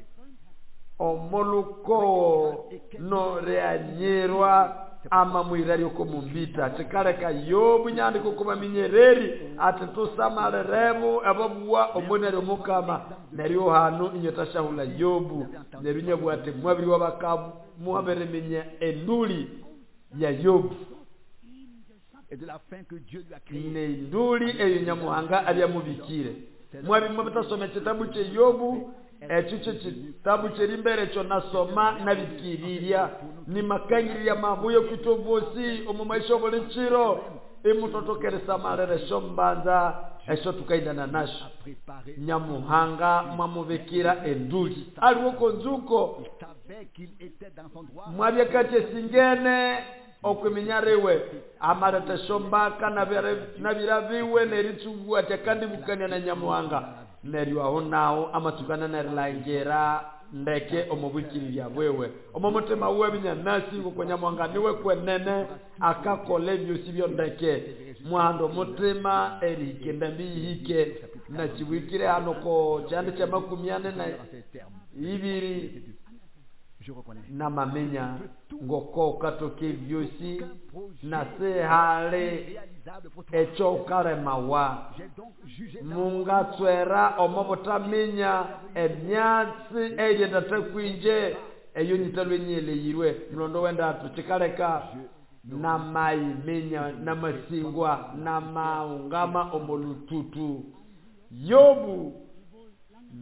omoluko no reanyerwa ama mwirari uko mumbita chikareka Yobu nyandi kukuma minyereri atitusamale rebu ababuwa omonere mukama neriyo hanu inyotashahula Yobu nerinya bwate mwabiri wabakabu muhabere minya enduli ya Yobu et de la fin que Dieu lui a créé. Ne nduli eyo nyamuhanga abyamubikire mwabi mwabitasome kitabu che Yobu echicho kitabu cheri mbere cho nasoma nabikiriria ni makangiriria mabuyo kitovosi omumaisha obulichiro imutotokeresa marere shombanza esho tukaindana nasho nyamuhanga mwamubikira enduli aliwo konzuko mwabye kati singene okuminyarewe amarata shombaka na biraviwe neritsugu atakandi bukanya na nyamuhanga neriwa honao amatukana nerilangera ndeke omubukirira bwewe omomotema webinya nasi ko nyamuhanga niwe kwenene akakole byosi byo ndeke mwando motema erike ndambi hike na chibwikire hano ko cyande cya makumyane na ibiri na mamenya ngoko katoke vyosi na se hale echo karemawa munga twera omobotamenya emyatsi eye datakwinje eyo nyitalwe nyele yirwe mlondo wenda tuchikaleka na mai menya na masingwa na maungama omolututu Yobu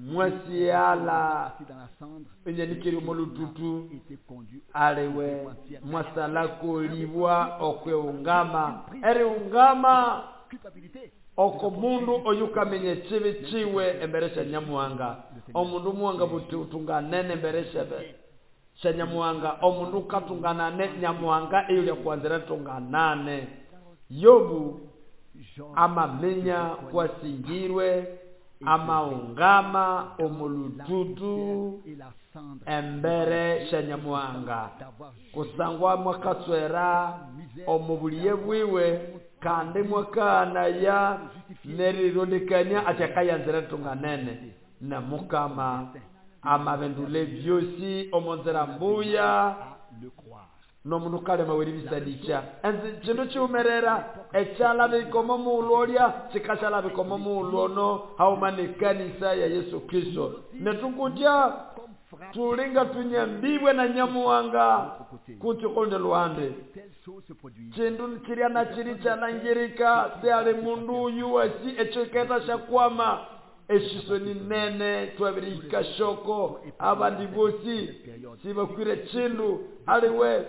mwasiala assis dans la cendre, enyanikiri molututu était conduit aliwe mwasalako liwa okweungama eriungama culpabilité. oko mundu oyukamenye chibi chiwe embere sha nyamuhanga omundu muhanga buti utunganene embere shebe sha nyamuhanga omundu katunganane nyamuhanga iyo lya kuanzira tunganane Yobu amamenya kwasingirwe amaungama omulututu embere sha nyamuhanga kusangwa mwakatswera omubuliye bwiwe kandi mwakana ya nerirondekanya atakayanzira tunganene na mukama amabendule byosi omonzera mbuya no mundu kalema weri bisadicha enzi chindu chiumerera echala bikomo mulolya chikachala bikomo mulono haumane kanisa ya Yesu Kristo netukutya tulinga tunyambibwe na nyamuhanga kuti konde luande chindu chiria na chiri chanangirika seale mundu uyu wasi echeketa shakwama eshisoni nene twabirika shoko abandi bosi sibakwire chindu aliwe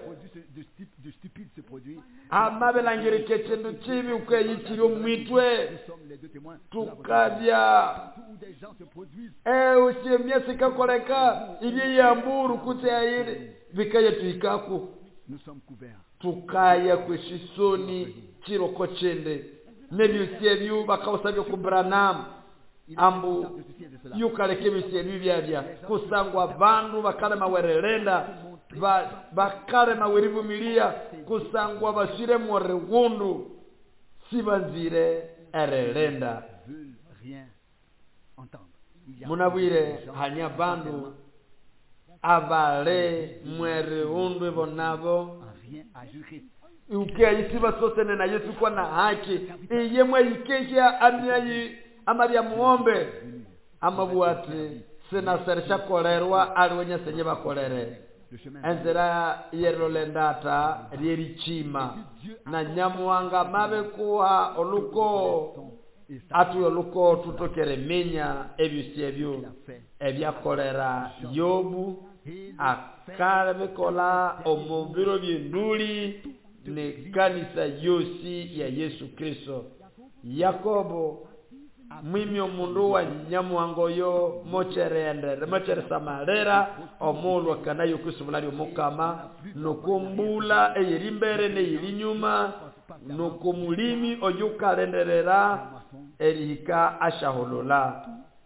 amabelangirike chindu chibi ukeyitiri omwitwe tukabya e usiemye sikakoleka ili yamburu kuti ayiri bikaye tuikaku tukaya kweshisoni chiroko chende nebyusiebyu bakawusabyo ku Branham ambu yukaleke byusiebyu byabya kusangwa bandu bakalema werelenda ba bakalema werivumilia kusangwa bashire more wundu sibanzire erelenda munabwire hanya bandu abale mwere wundu bonabo ukeyisiba sosene na Yesu kwa na haki iye mwayikesha amyayi amabya muombe amabuati sena sersha kolerwa alwenya senye bakolere enzera yerolendata rierichima na nyamuhanga mabe kuha oluko atu oluko tutokere menya ebyusi ebyo ebyakolera Yobu akarabe kola omubiro byenduli ne kanisa yosi ya Yesu Kristo. Yakobo mwimi omundu wa nyamuhango yo mocherende mochere samarera omulwa kana yokusubulali omukama nokumbula eyirimbere ne yirinyuma nokumulimi oyukalenderera erihika ashaholola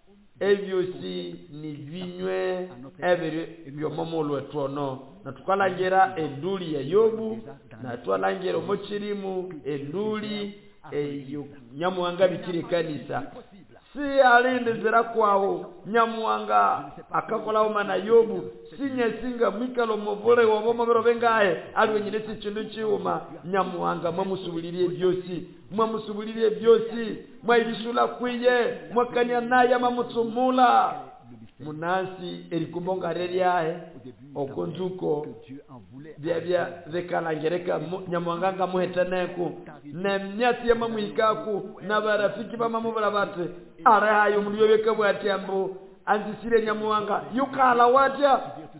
ebyosi ni binywe ebiri byomomulwe twono natukalangira enduli ya Yobu na twalangira omuchirimu enduli eyo nyamuhanga bikiri kanisa si alinde zira kwao nyamuhanga akakola omana Yobu sinye singa mikalo mobole wabomobero bengaye aliwe nyine chindu chiuma nyamuhanga mwamusubulirie byosi mwamusubulirie byosi mwaibishula kwiye mwakanya naye mamutsumula munasi erikumbonga reriae okonzuko bya bya zekalangereka nyamuhanga muheteneku nemnyasi ya mamuikaku na barafiki ba mamubala bate are hayo muliyobeka bwati ambo anzisire nyamuhanga yukala watya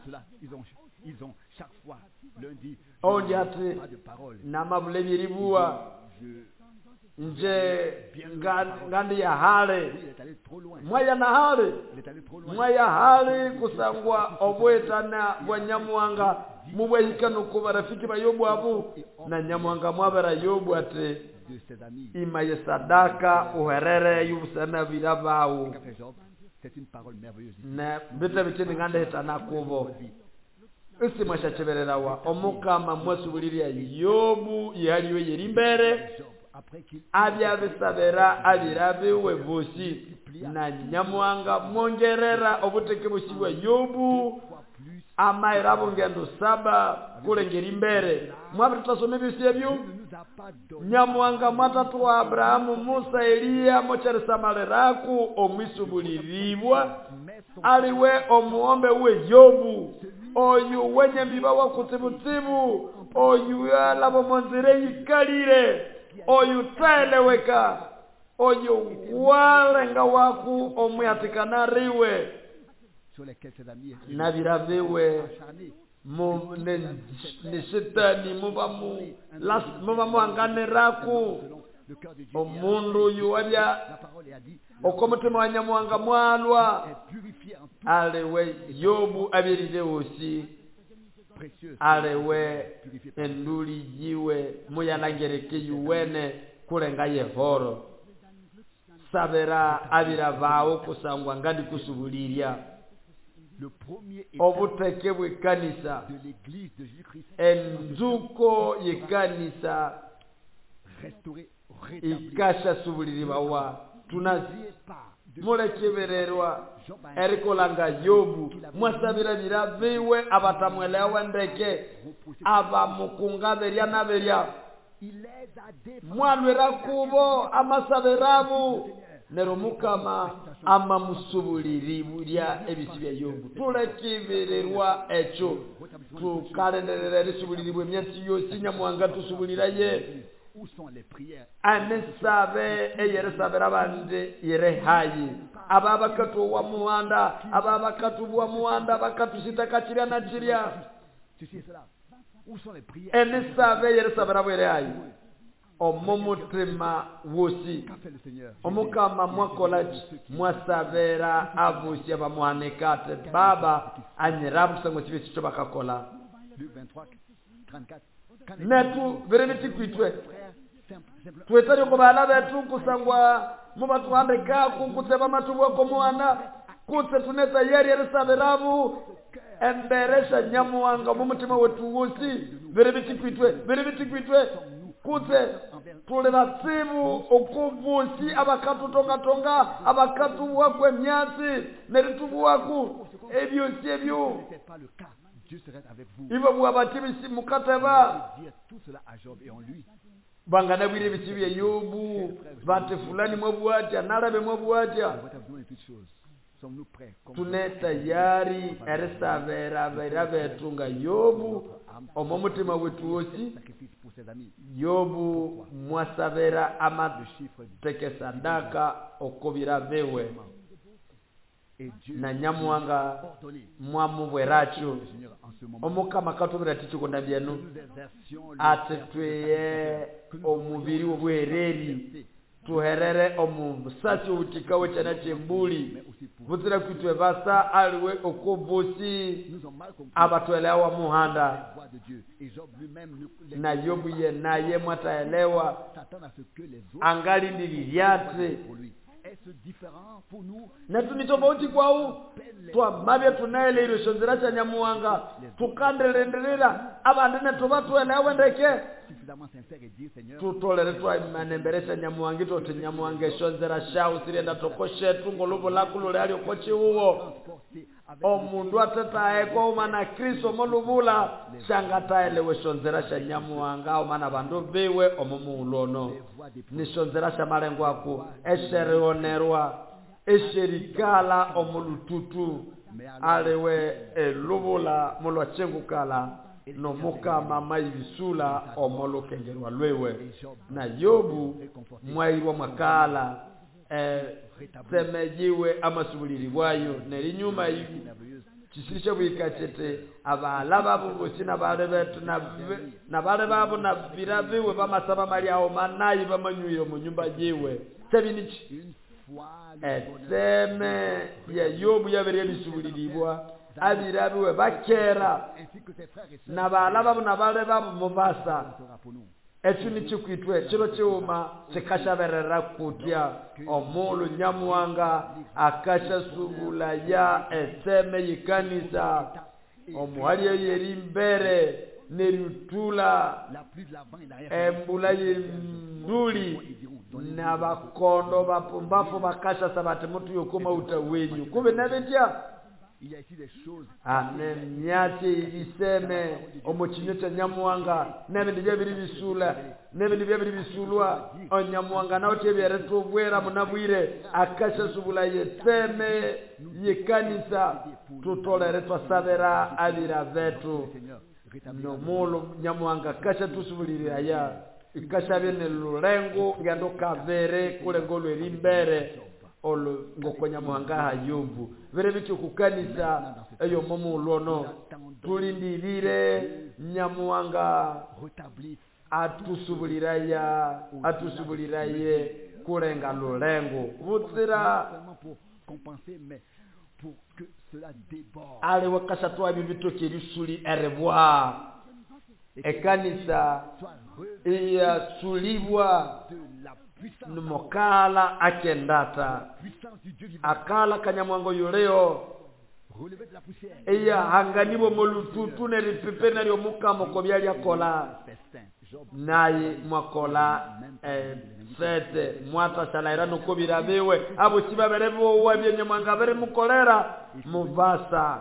ils ont chaque fois lundi onjate na mabulebiribuwa nje ngandi ya hale mwaya na hale mwaya hale kusangwa obwetana bwa nyamuhanga mubwehika nuko barafiki ba Yobu abu na nyamuhanga mwabara Yobu ate imaye sadaka uherere yubusana birabau na bita bitini ngande hetana kubo isi mwashachebererawa omukama mwasubuliria Yobu yaliwe yerimbere abya bisabera abirabe wevosi na nyamuhanga mwongerera obuteke bushibwa Yobu amairabo ngendo saba kulengera imbere mwabitasome bisebyo nyamuhanga matatu wa Abrahamu Musa Eliya mochere samaleraku omwisubuliribwa aliwe omuombe we Yobu oyu wenye mbibawa kutibutibu oyu yalabo monzire yikalire oyu taeleweka oyo walenga waku omuyatikanariwe sur lesquels ses amis nabiraviwe acharnés. mu ne ne shetani muba mu las muba mu anganiraku Selon le cœur de Dieu, omundu yuwabya la parole a dit, okomutima wa Nyamuhanga mwalwa est purifié en tout alewe yobu abirire osi précieux. alewe enduli yiwe muyanangereke yuwene kulenga yehoro sabera abira bawo kusangwa ngandi kusubulirya Le premier état obuteke bw'ekkanisa de l'église de Jésus-Christ enzuko y'ekkanisa restauré, rétabli. ikashasubulirirwa tuna N'oubliez pas de mulekebererwa erikolanga yobu mwasabira biraviwe abatamwelewa ndeke abamukunga berya na berya il les a défendus. mwalwera kubo amasabirabu nero mukama amamusubuliribulya ebisi bya yobu tulekibererwa ekyo tukalenderera erisubuliribwa emyezi yosi Nyamuhanga tusubulira ye Où sont les prières? anesabe eyeresabira abandi yere hayi aba bakatu wa muhanda aba bakatu bwa muhanda bakatusita kakirya na kirya Ceci et cela. Où sont les prières? enesabe eyeresabira bwere hayi omumutima wosi Qu'a fait le Seigneur? omukama mwakola mwasabera abusi abamuhanikate baba anyira busango kibe kicho bakakola Luc vingt-trois, trente-quatre. Qu'en est-il netu bere bitikwitwe frère? Simple, simple. twetali ku baana betu kusangwa mubatwandikaku kuseba matubwa komuhanda kutse tuneta yeri erisabirabu emberesha Nyamuhanga mumutima wetu wosi bere bitikwitwe bere bitikwitwe kutse tuli basibu okubusi abakatutongatonga abakatubuwaku emyatsi neritubuwaku ebyosi ebyo Ce n'est pas le cas. Dieu serait avec vous. ibo bwabati bisi mukateba Dire tout cela à Job et en lui. bangana bwire biti bya yobu bati fulani mwabwatya nalabe mwabwatya Nous avons besoin de toutes choses. Sommes-nous prêts? Comme tune tayari erisabera bera betu nga yobu omu mutima wetu wosi sacrifice pour ses amis. yobu mwasabera Le chiffre dit. amateke sadaka okubira bewe Et Dieu na Nyamuhanga ordonné mwamubweracho le Seigneur en ce moment. omukama katubira tikikonda byenu Nous exercions le atitweye omubiri obwereri tuherere omusasi obutika wekyana kyembuli buzira kwitwe basa aliwe okobosi nous ont mal compris abatwelewa muhanda la voix de Dieu. Et Job lui-même nous- les- na yobu ye naye mwataelewa s'attend à ce que les autres angalindili lyate soient pour lui. Est-ce différent pour nous? netu ni tofauti kwau twamabya tunaeleire shonzera kya Nyamuhanga tukandelenderera abandi netu batwelewe ndeke Suffisamment sincère et dire Seigneur, tutolere twayimanemberesha Nyamuhanga toti Nyamuhanga eshonzera shawu sirienda tokoshetu ngolubu luli ali okochiwuwo transporté avec omundu atataye kwaumana Kristo molubula shangataelewe shonzera sha Nyamuhanga umana bandu biwe omumuulono nishonzera sha malengo aku esherionerwa esherikala omulututu aliwe elubula mulwachengukala nomukama maibisula omolokengerwa lwewe na yobu mwairwa mwakala eh, semejiwe amasubuliri bwayo nerinyuma ibi kisishe bwikachete abala babo bosi nabale betu nabale babo na biraviwe bamasaba mali awo manayi bamanyuire mu nyumba jiwe sebinichi une foi, le eseme ya yobu yabere bisubuliribwa abirabiwe bakera ainsi que ses frères et sœurs nabala babo nabale babo mubasa sera pour nous. ekyo nikikwitwe kiro kiwuma kikashaberera kutya omulu Nyamuhanga akashasubulaya eseme yikanisa omuhali yeri mbere nerutula La pluie de l'avant et l'arrière. embula yenduli nabakondo bapumbafu bakashasa bati mutu yokoma uta wenyu kube nabetya Il y a ici des choses ane myati ibiseme omukinyo kya Nyamuhanga nebindi byebiri bisula nebindi byebiri bisulwa onyamuhanga nawe tebyere tubwera munabwire akashasubula yeseme yekanisa tutolere twasabera abira vetu nomulu Nyamuhanga kasha tusubulirira ya ikashabe ne lulengo ngando kavere kule ngolo erimbere olo ngokonya muhanga hayumbu vere bicho kukanisa eyo momo lono tulindirire nyamuhanga atusubuliraya atusubuliraye kulenga lulengo vutsira ale wakashatwa bibito kirisuli erebwa ekanisa iya sulibwa numokala akendata akala kanyamwango yuleo iya hanganibo molututu ne ripepe na lyo mukamo ko byali akola naye mwakola eh, sete mwata salaira no kobira bewe abo kibaberebo wabye nyamwanga bere mukolera muvasa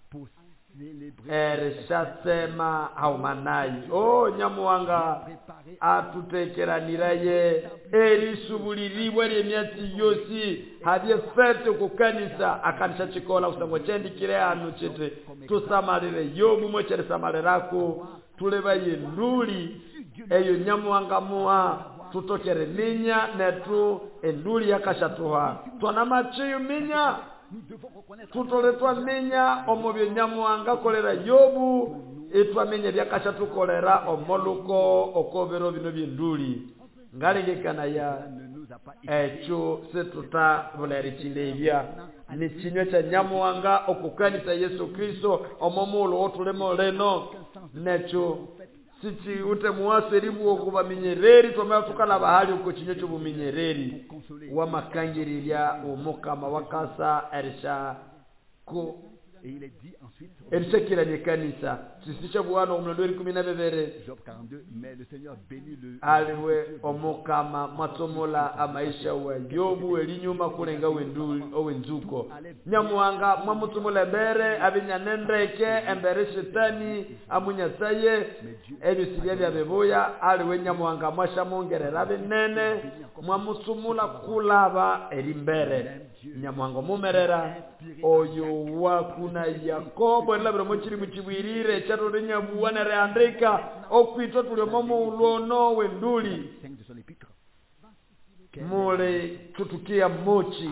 ereshatsema au manai o nyamuwanga atutekeraniraye erisubuliribwe lyemyatsi yosi hadye fete kukanisa akanisha chikola usango chendikire anu chete tusamalire yobu mwechere samalirako tulebaye nduli eyo nyamuwanga muwa tutokere minya netu enduli yakashatuha twana machiyu minya tutoletwa minya omubye nyamuwanga kolera yobu etwa minya byakashatu kolera omoluko okobero bino byenduli ngalengekana ya echo setuta buleri chilebya ni kinywa cha nyamuwanga okukanisa Yesu Kristo omomulo otulemo leno necho siti ute muwaseribu okuba minyereri tomera tukala bahali uko kinywa cyo buminyereri wa makangirira omukama wakasa erisha ko erisha kila nekanisa sisisha bwana omulondori kumi na bibiri Job quarante-deux mais le Seigneur bénit le aliwe omukama matomola amaisha wa Yobu elinyuma kulenga wenduli owenzuko nyamuwanga mwamutumula bere abinyanendeke embere shetani amunyasaye ebyo sibya bya beboya aliwe nyamuwanga mwasha mongerera binene mwamusumula kulaba elimbere nyamuwanga mumerera oyo wa kuna Yakobo labira mochiri muchibwirire chato nyabuwa na reandika okwito tulio momo ulono wenduli mole tutukia mochi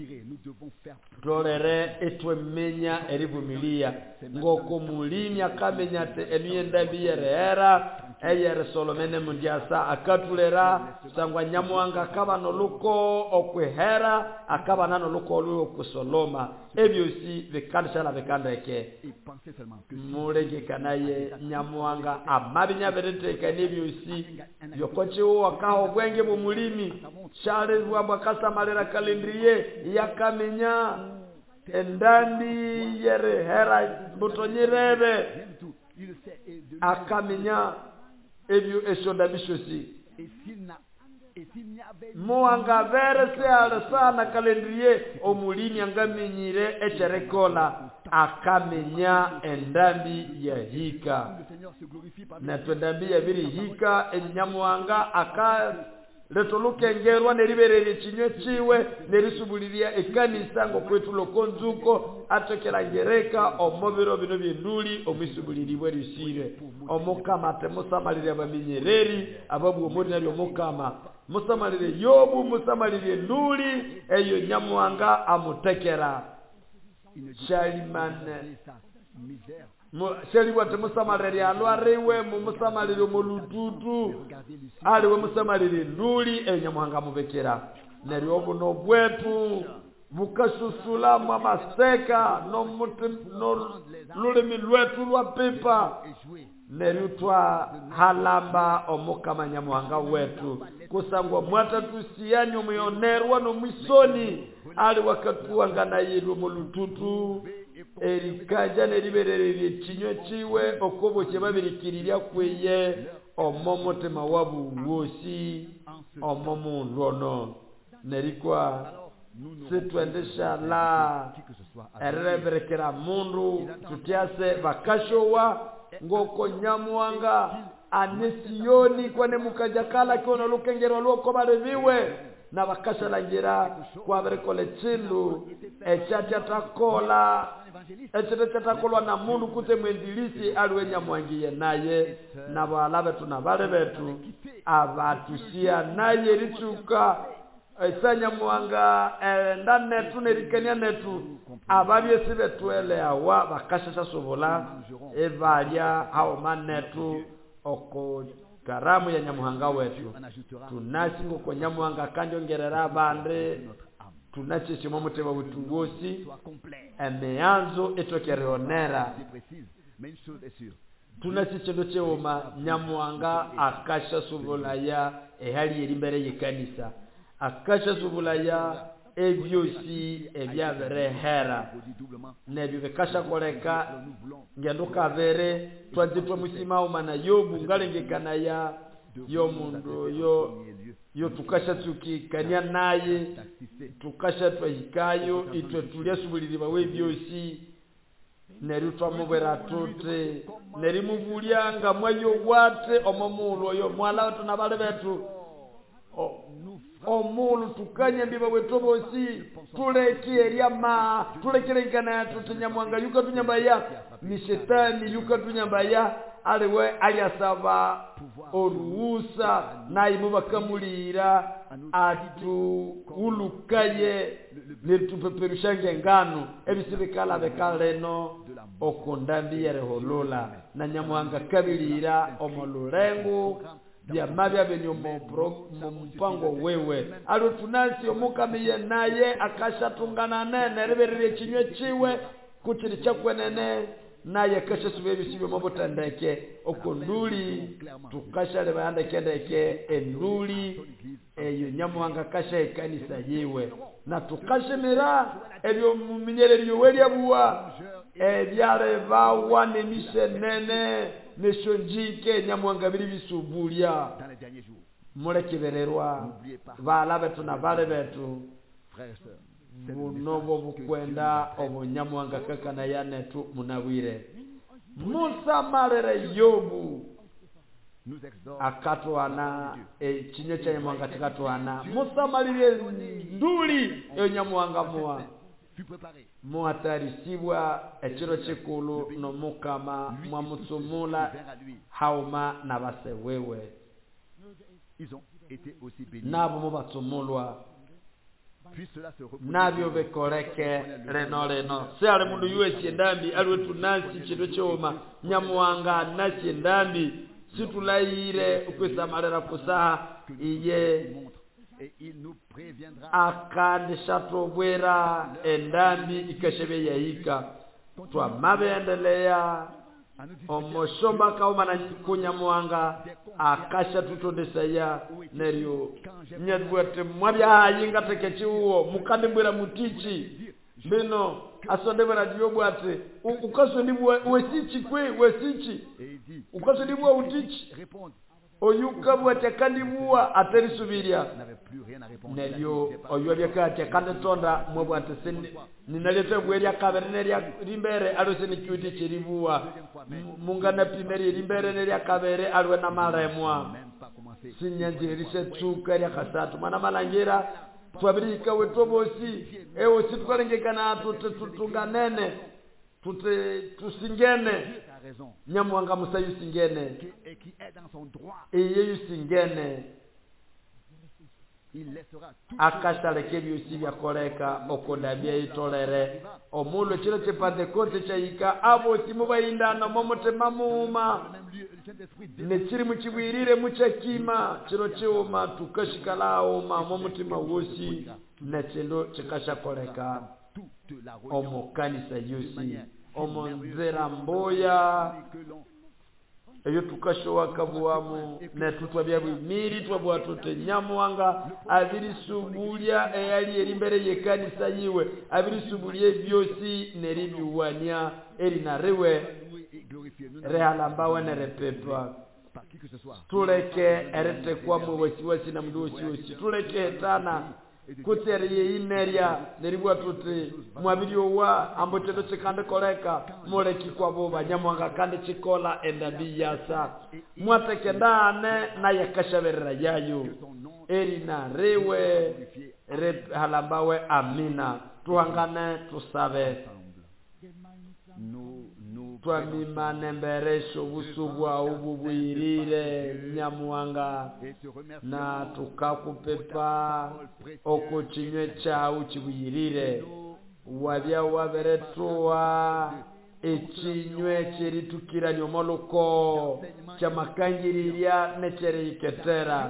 tolere etwe menya erivumilia ngoko mulimya kamenya te emienda biyerera eyere solomene mundiasa akatulera sangwa nyamuwanga kaba noluko okwehera akaba nano luko oluyo kusoloma ebyosi bekanshala bekandeke mulenge kanaye nyamuwanga amabinya bereteka nebyosi yokochiwo wakaho bwenge bumulimi shale bwabakasa malera kalendriye yakamenya endandi yere hera butonyirebe akamenya ebyo esonda bishosi muwanga vere se alasana kalendriye omulimi angaminyire echerekola akamenya endambi ya hika na twendambi ya biri hika enyamuwanga aka letolukengerwa neriberere kinywe chiwe nerisubulirya ekanisa ngo kwetu lokonzuko atokerangereka omobiro bino byenduli omwisubuliribwe risire omukama temusamalire abaminyereri ababu omuri nalyo mukama musamalire Yobu musamalire nduli eyo nyamuwanga amutekera shalimane Sheliwa temusamalire alwariwe mumusamalire mulututu aliwe musamalire nduli enyamuhanga mubekera neryo buno bwetu bukashusula maseka no mutim no lulimi lwetu lwa pipa neryo twa halamba omukama nyamuhanga wetu kusangwa mwata tusiani omuyonerwa no mwisoni ali wakatuwangana yiro mulututu erikaja neribererere kinywe chiwe okobo kyebabirikirira kweye omomotema wabu wosi omomu ndono nerikwa setwendesha la ereberekera mundu tutiase bakashowa ngoko nyamuwanga anesioni kwane mukajakala kiono lukengerwa luoko bareviwe na bakashalangira kwa berekole chindu echati atakola echete chatakolwa na mundu kute mwendilisi aliwe nyamwangiye naye na bala betu na bale betu abatushia naye richuka esanya mwanga ndane tunerikenia netu ababye sibetwele awa bakashasha sobola evalia hao manetu oko karamu ya nyamuhanga wetu tunasingo kwa nyamuhanga kandi ongerera bande tunachishimo muteba wetu wosi emeanzo etokereonera tunachishendo cheoma nyamuhanga akasha sobola ya ehali eri mbere yekanisa akasha sobola ya ebyosi ebyaberehera nebyo bekasha koleka ngendo kavere twazitwa musimao mana yobu ngalengekana ya yo mundu yo yo tukasha tukikanya naye tukasha twahikayo itwe tulyasubuliriba webyosi neri twamubera tote neri muvulyanga mwayo wate omomulo yo mwala tunabale betu omulu tukanye mbiba wetu bosi tulekeria ma tulekerengana tutunyamwanga yuka tunyambaya ni shetani yuka tunyambaya aliwe aliasaba oruhusa na imubakamulira atu ulukaye nitupeperushange ngano ebisibikala bekaleno okondambi yereholola na nyamwanga kabilira omolulengu bya mabya benyomo mpango wewe alo tunasi omukamiye naye akashatungana nene riberere kinywe chiwe kuchiri chakwenene naye kasha subebe sibe mabotandeke okonduli tukasha lebanda kendeke enduli eyo nyamwanga kasha ekanisa yiwe na tukashemera ebyo muminyere lyowerya buwa ebyare bawa nemise nene neshonjike nyamwanga biri bisubulia mulekibererwa bala betu na bale betu munobo bukwenda obunyamwanga kakana yanetu munawire Musa marere Yobu akatwana e kinyo kya nyamwanga tikatwana Musa marire nduli yo nyamwanga muwa muatarisibwa ekiro kikulu no mukama mwamutsumula hauma na basewewe nabo mubatsumulwa nabyo bekoreke reno reno sale mundu yuwe ndambi aliwe tunasi kido cyoma nyamwanga nasi ndambi situlayire ukwisamarira kusaha iye akandi shatobwera endambi ikashebe yahika twa mabendelea omoshomba kauma na kunyamwanga akasha tutondesa ya neryo nyadwete mwabya yinga tekechiwo mukandibwera mutichi bino asondebera diobwate ukaso ndibwe wesichi kwe wesichi ukaso ndibwe utichi oyuka bwate kandibuwa aterisubiria neryo oywa byakate kandetonda mwabwate sene ninaleta bwerya kabere rimbere alose ni cyuti kiribuwa mungana primeri rimbere nerya kabere alwe na maremwa sinyanjirishe tsuka ya kasatu mana malangira twabirika wetobosi ewo sitwalengekana tutunganene tute tusingene nyamwanga musayu singene eye yusingene akashaleke byosi byakoleka okondabya itolere omulo kiro kipande kote chayika abo simubayindana momotema muma nekiri mukibwirire muchakima kiro cyoma tukashikalao mama mutima wosi nekendo kikashakoleka omukanisa yosi omonzera mboya eyo tukashowa kabuamu na tutwabya bimiri twabwa tote nyamwanga abiri subulia eyali erimbere yekanisa yiwe abiri subulia byosi neribiwania eri narewe realambawe nerepetwa tuleke erete kwa mwesi wasi na mdosi wasi tuleke tana kuteriye ineria neribwa tuti mwabiriyo wa ambotedo chikande koleka moleki kwa boba nyamwanga kande chikola endabi yasa mwateke ndane na yakashaberera yayo erina rewe rep halambawe amina tuhangane tusabe nous, nous twamimana emberesho busubwa ububwirire Nyamuhanga et te remercions na tukakupepa okuchinywe chawu chibwirire wabya waberetuwa echinywe chiritukira nyomoluko chamakangiriria necheriketera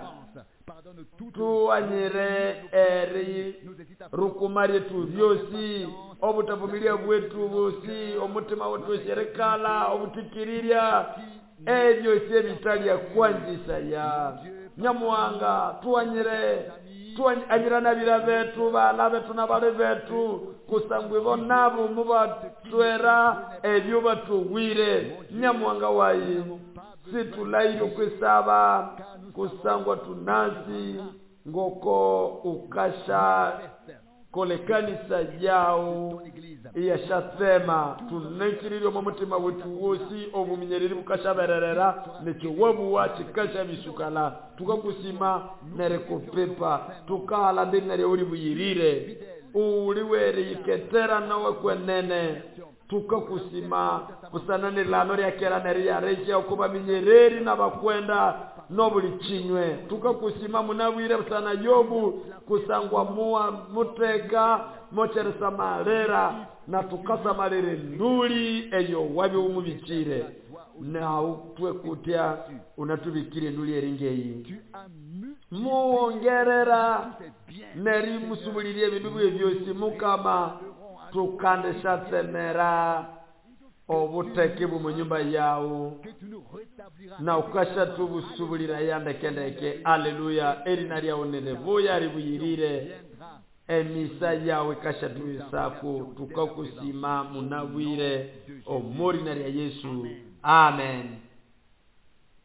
tuanyire eri rukumari yetu vyosi obutavumilia bwetu busi omutima wetu serikala obutikiriria ebyosi ebitali ya kwanjisa ya Nyamuhanga tuanyire tuanyira nabira betu bala betu nabale betu kusangwe bonabo mubatwera ebyo batuwire Nyamuhanga wayi situlairo kwisaba kusangwa tunasi ngoko ukasha kolekanisa yao iyashathema tunekiriro mu mutima wetu wosi obuminyereri bukashabererera nekiwabuwa kikasha bisukala tukakusima nerekopepa tukala ndinere uri buyirire uliwere iketera nawe kwenene tukakusima kusanane lano lya kera neri ya reja okuba minyereri na bakwenda nobuli chinywe tukakusima munawire sana Yobu kusangwa muwa muteka mocheresa malera na tukasa malere nduli eyo wabi umubikire na utwe kutia unatubikire nduli eringeyi muongerera neri musubulirie bintu byose mukama tukande shatemera obuteke bu nyumba yao na ukasha tubusubulira yandekendeke haleluya erinari yaonene boya ribuyirire emisa yawe kasha tubisaku tukakusima munawire omori nari ya Yesu amen.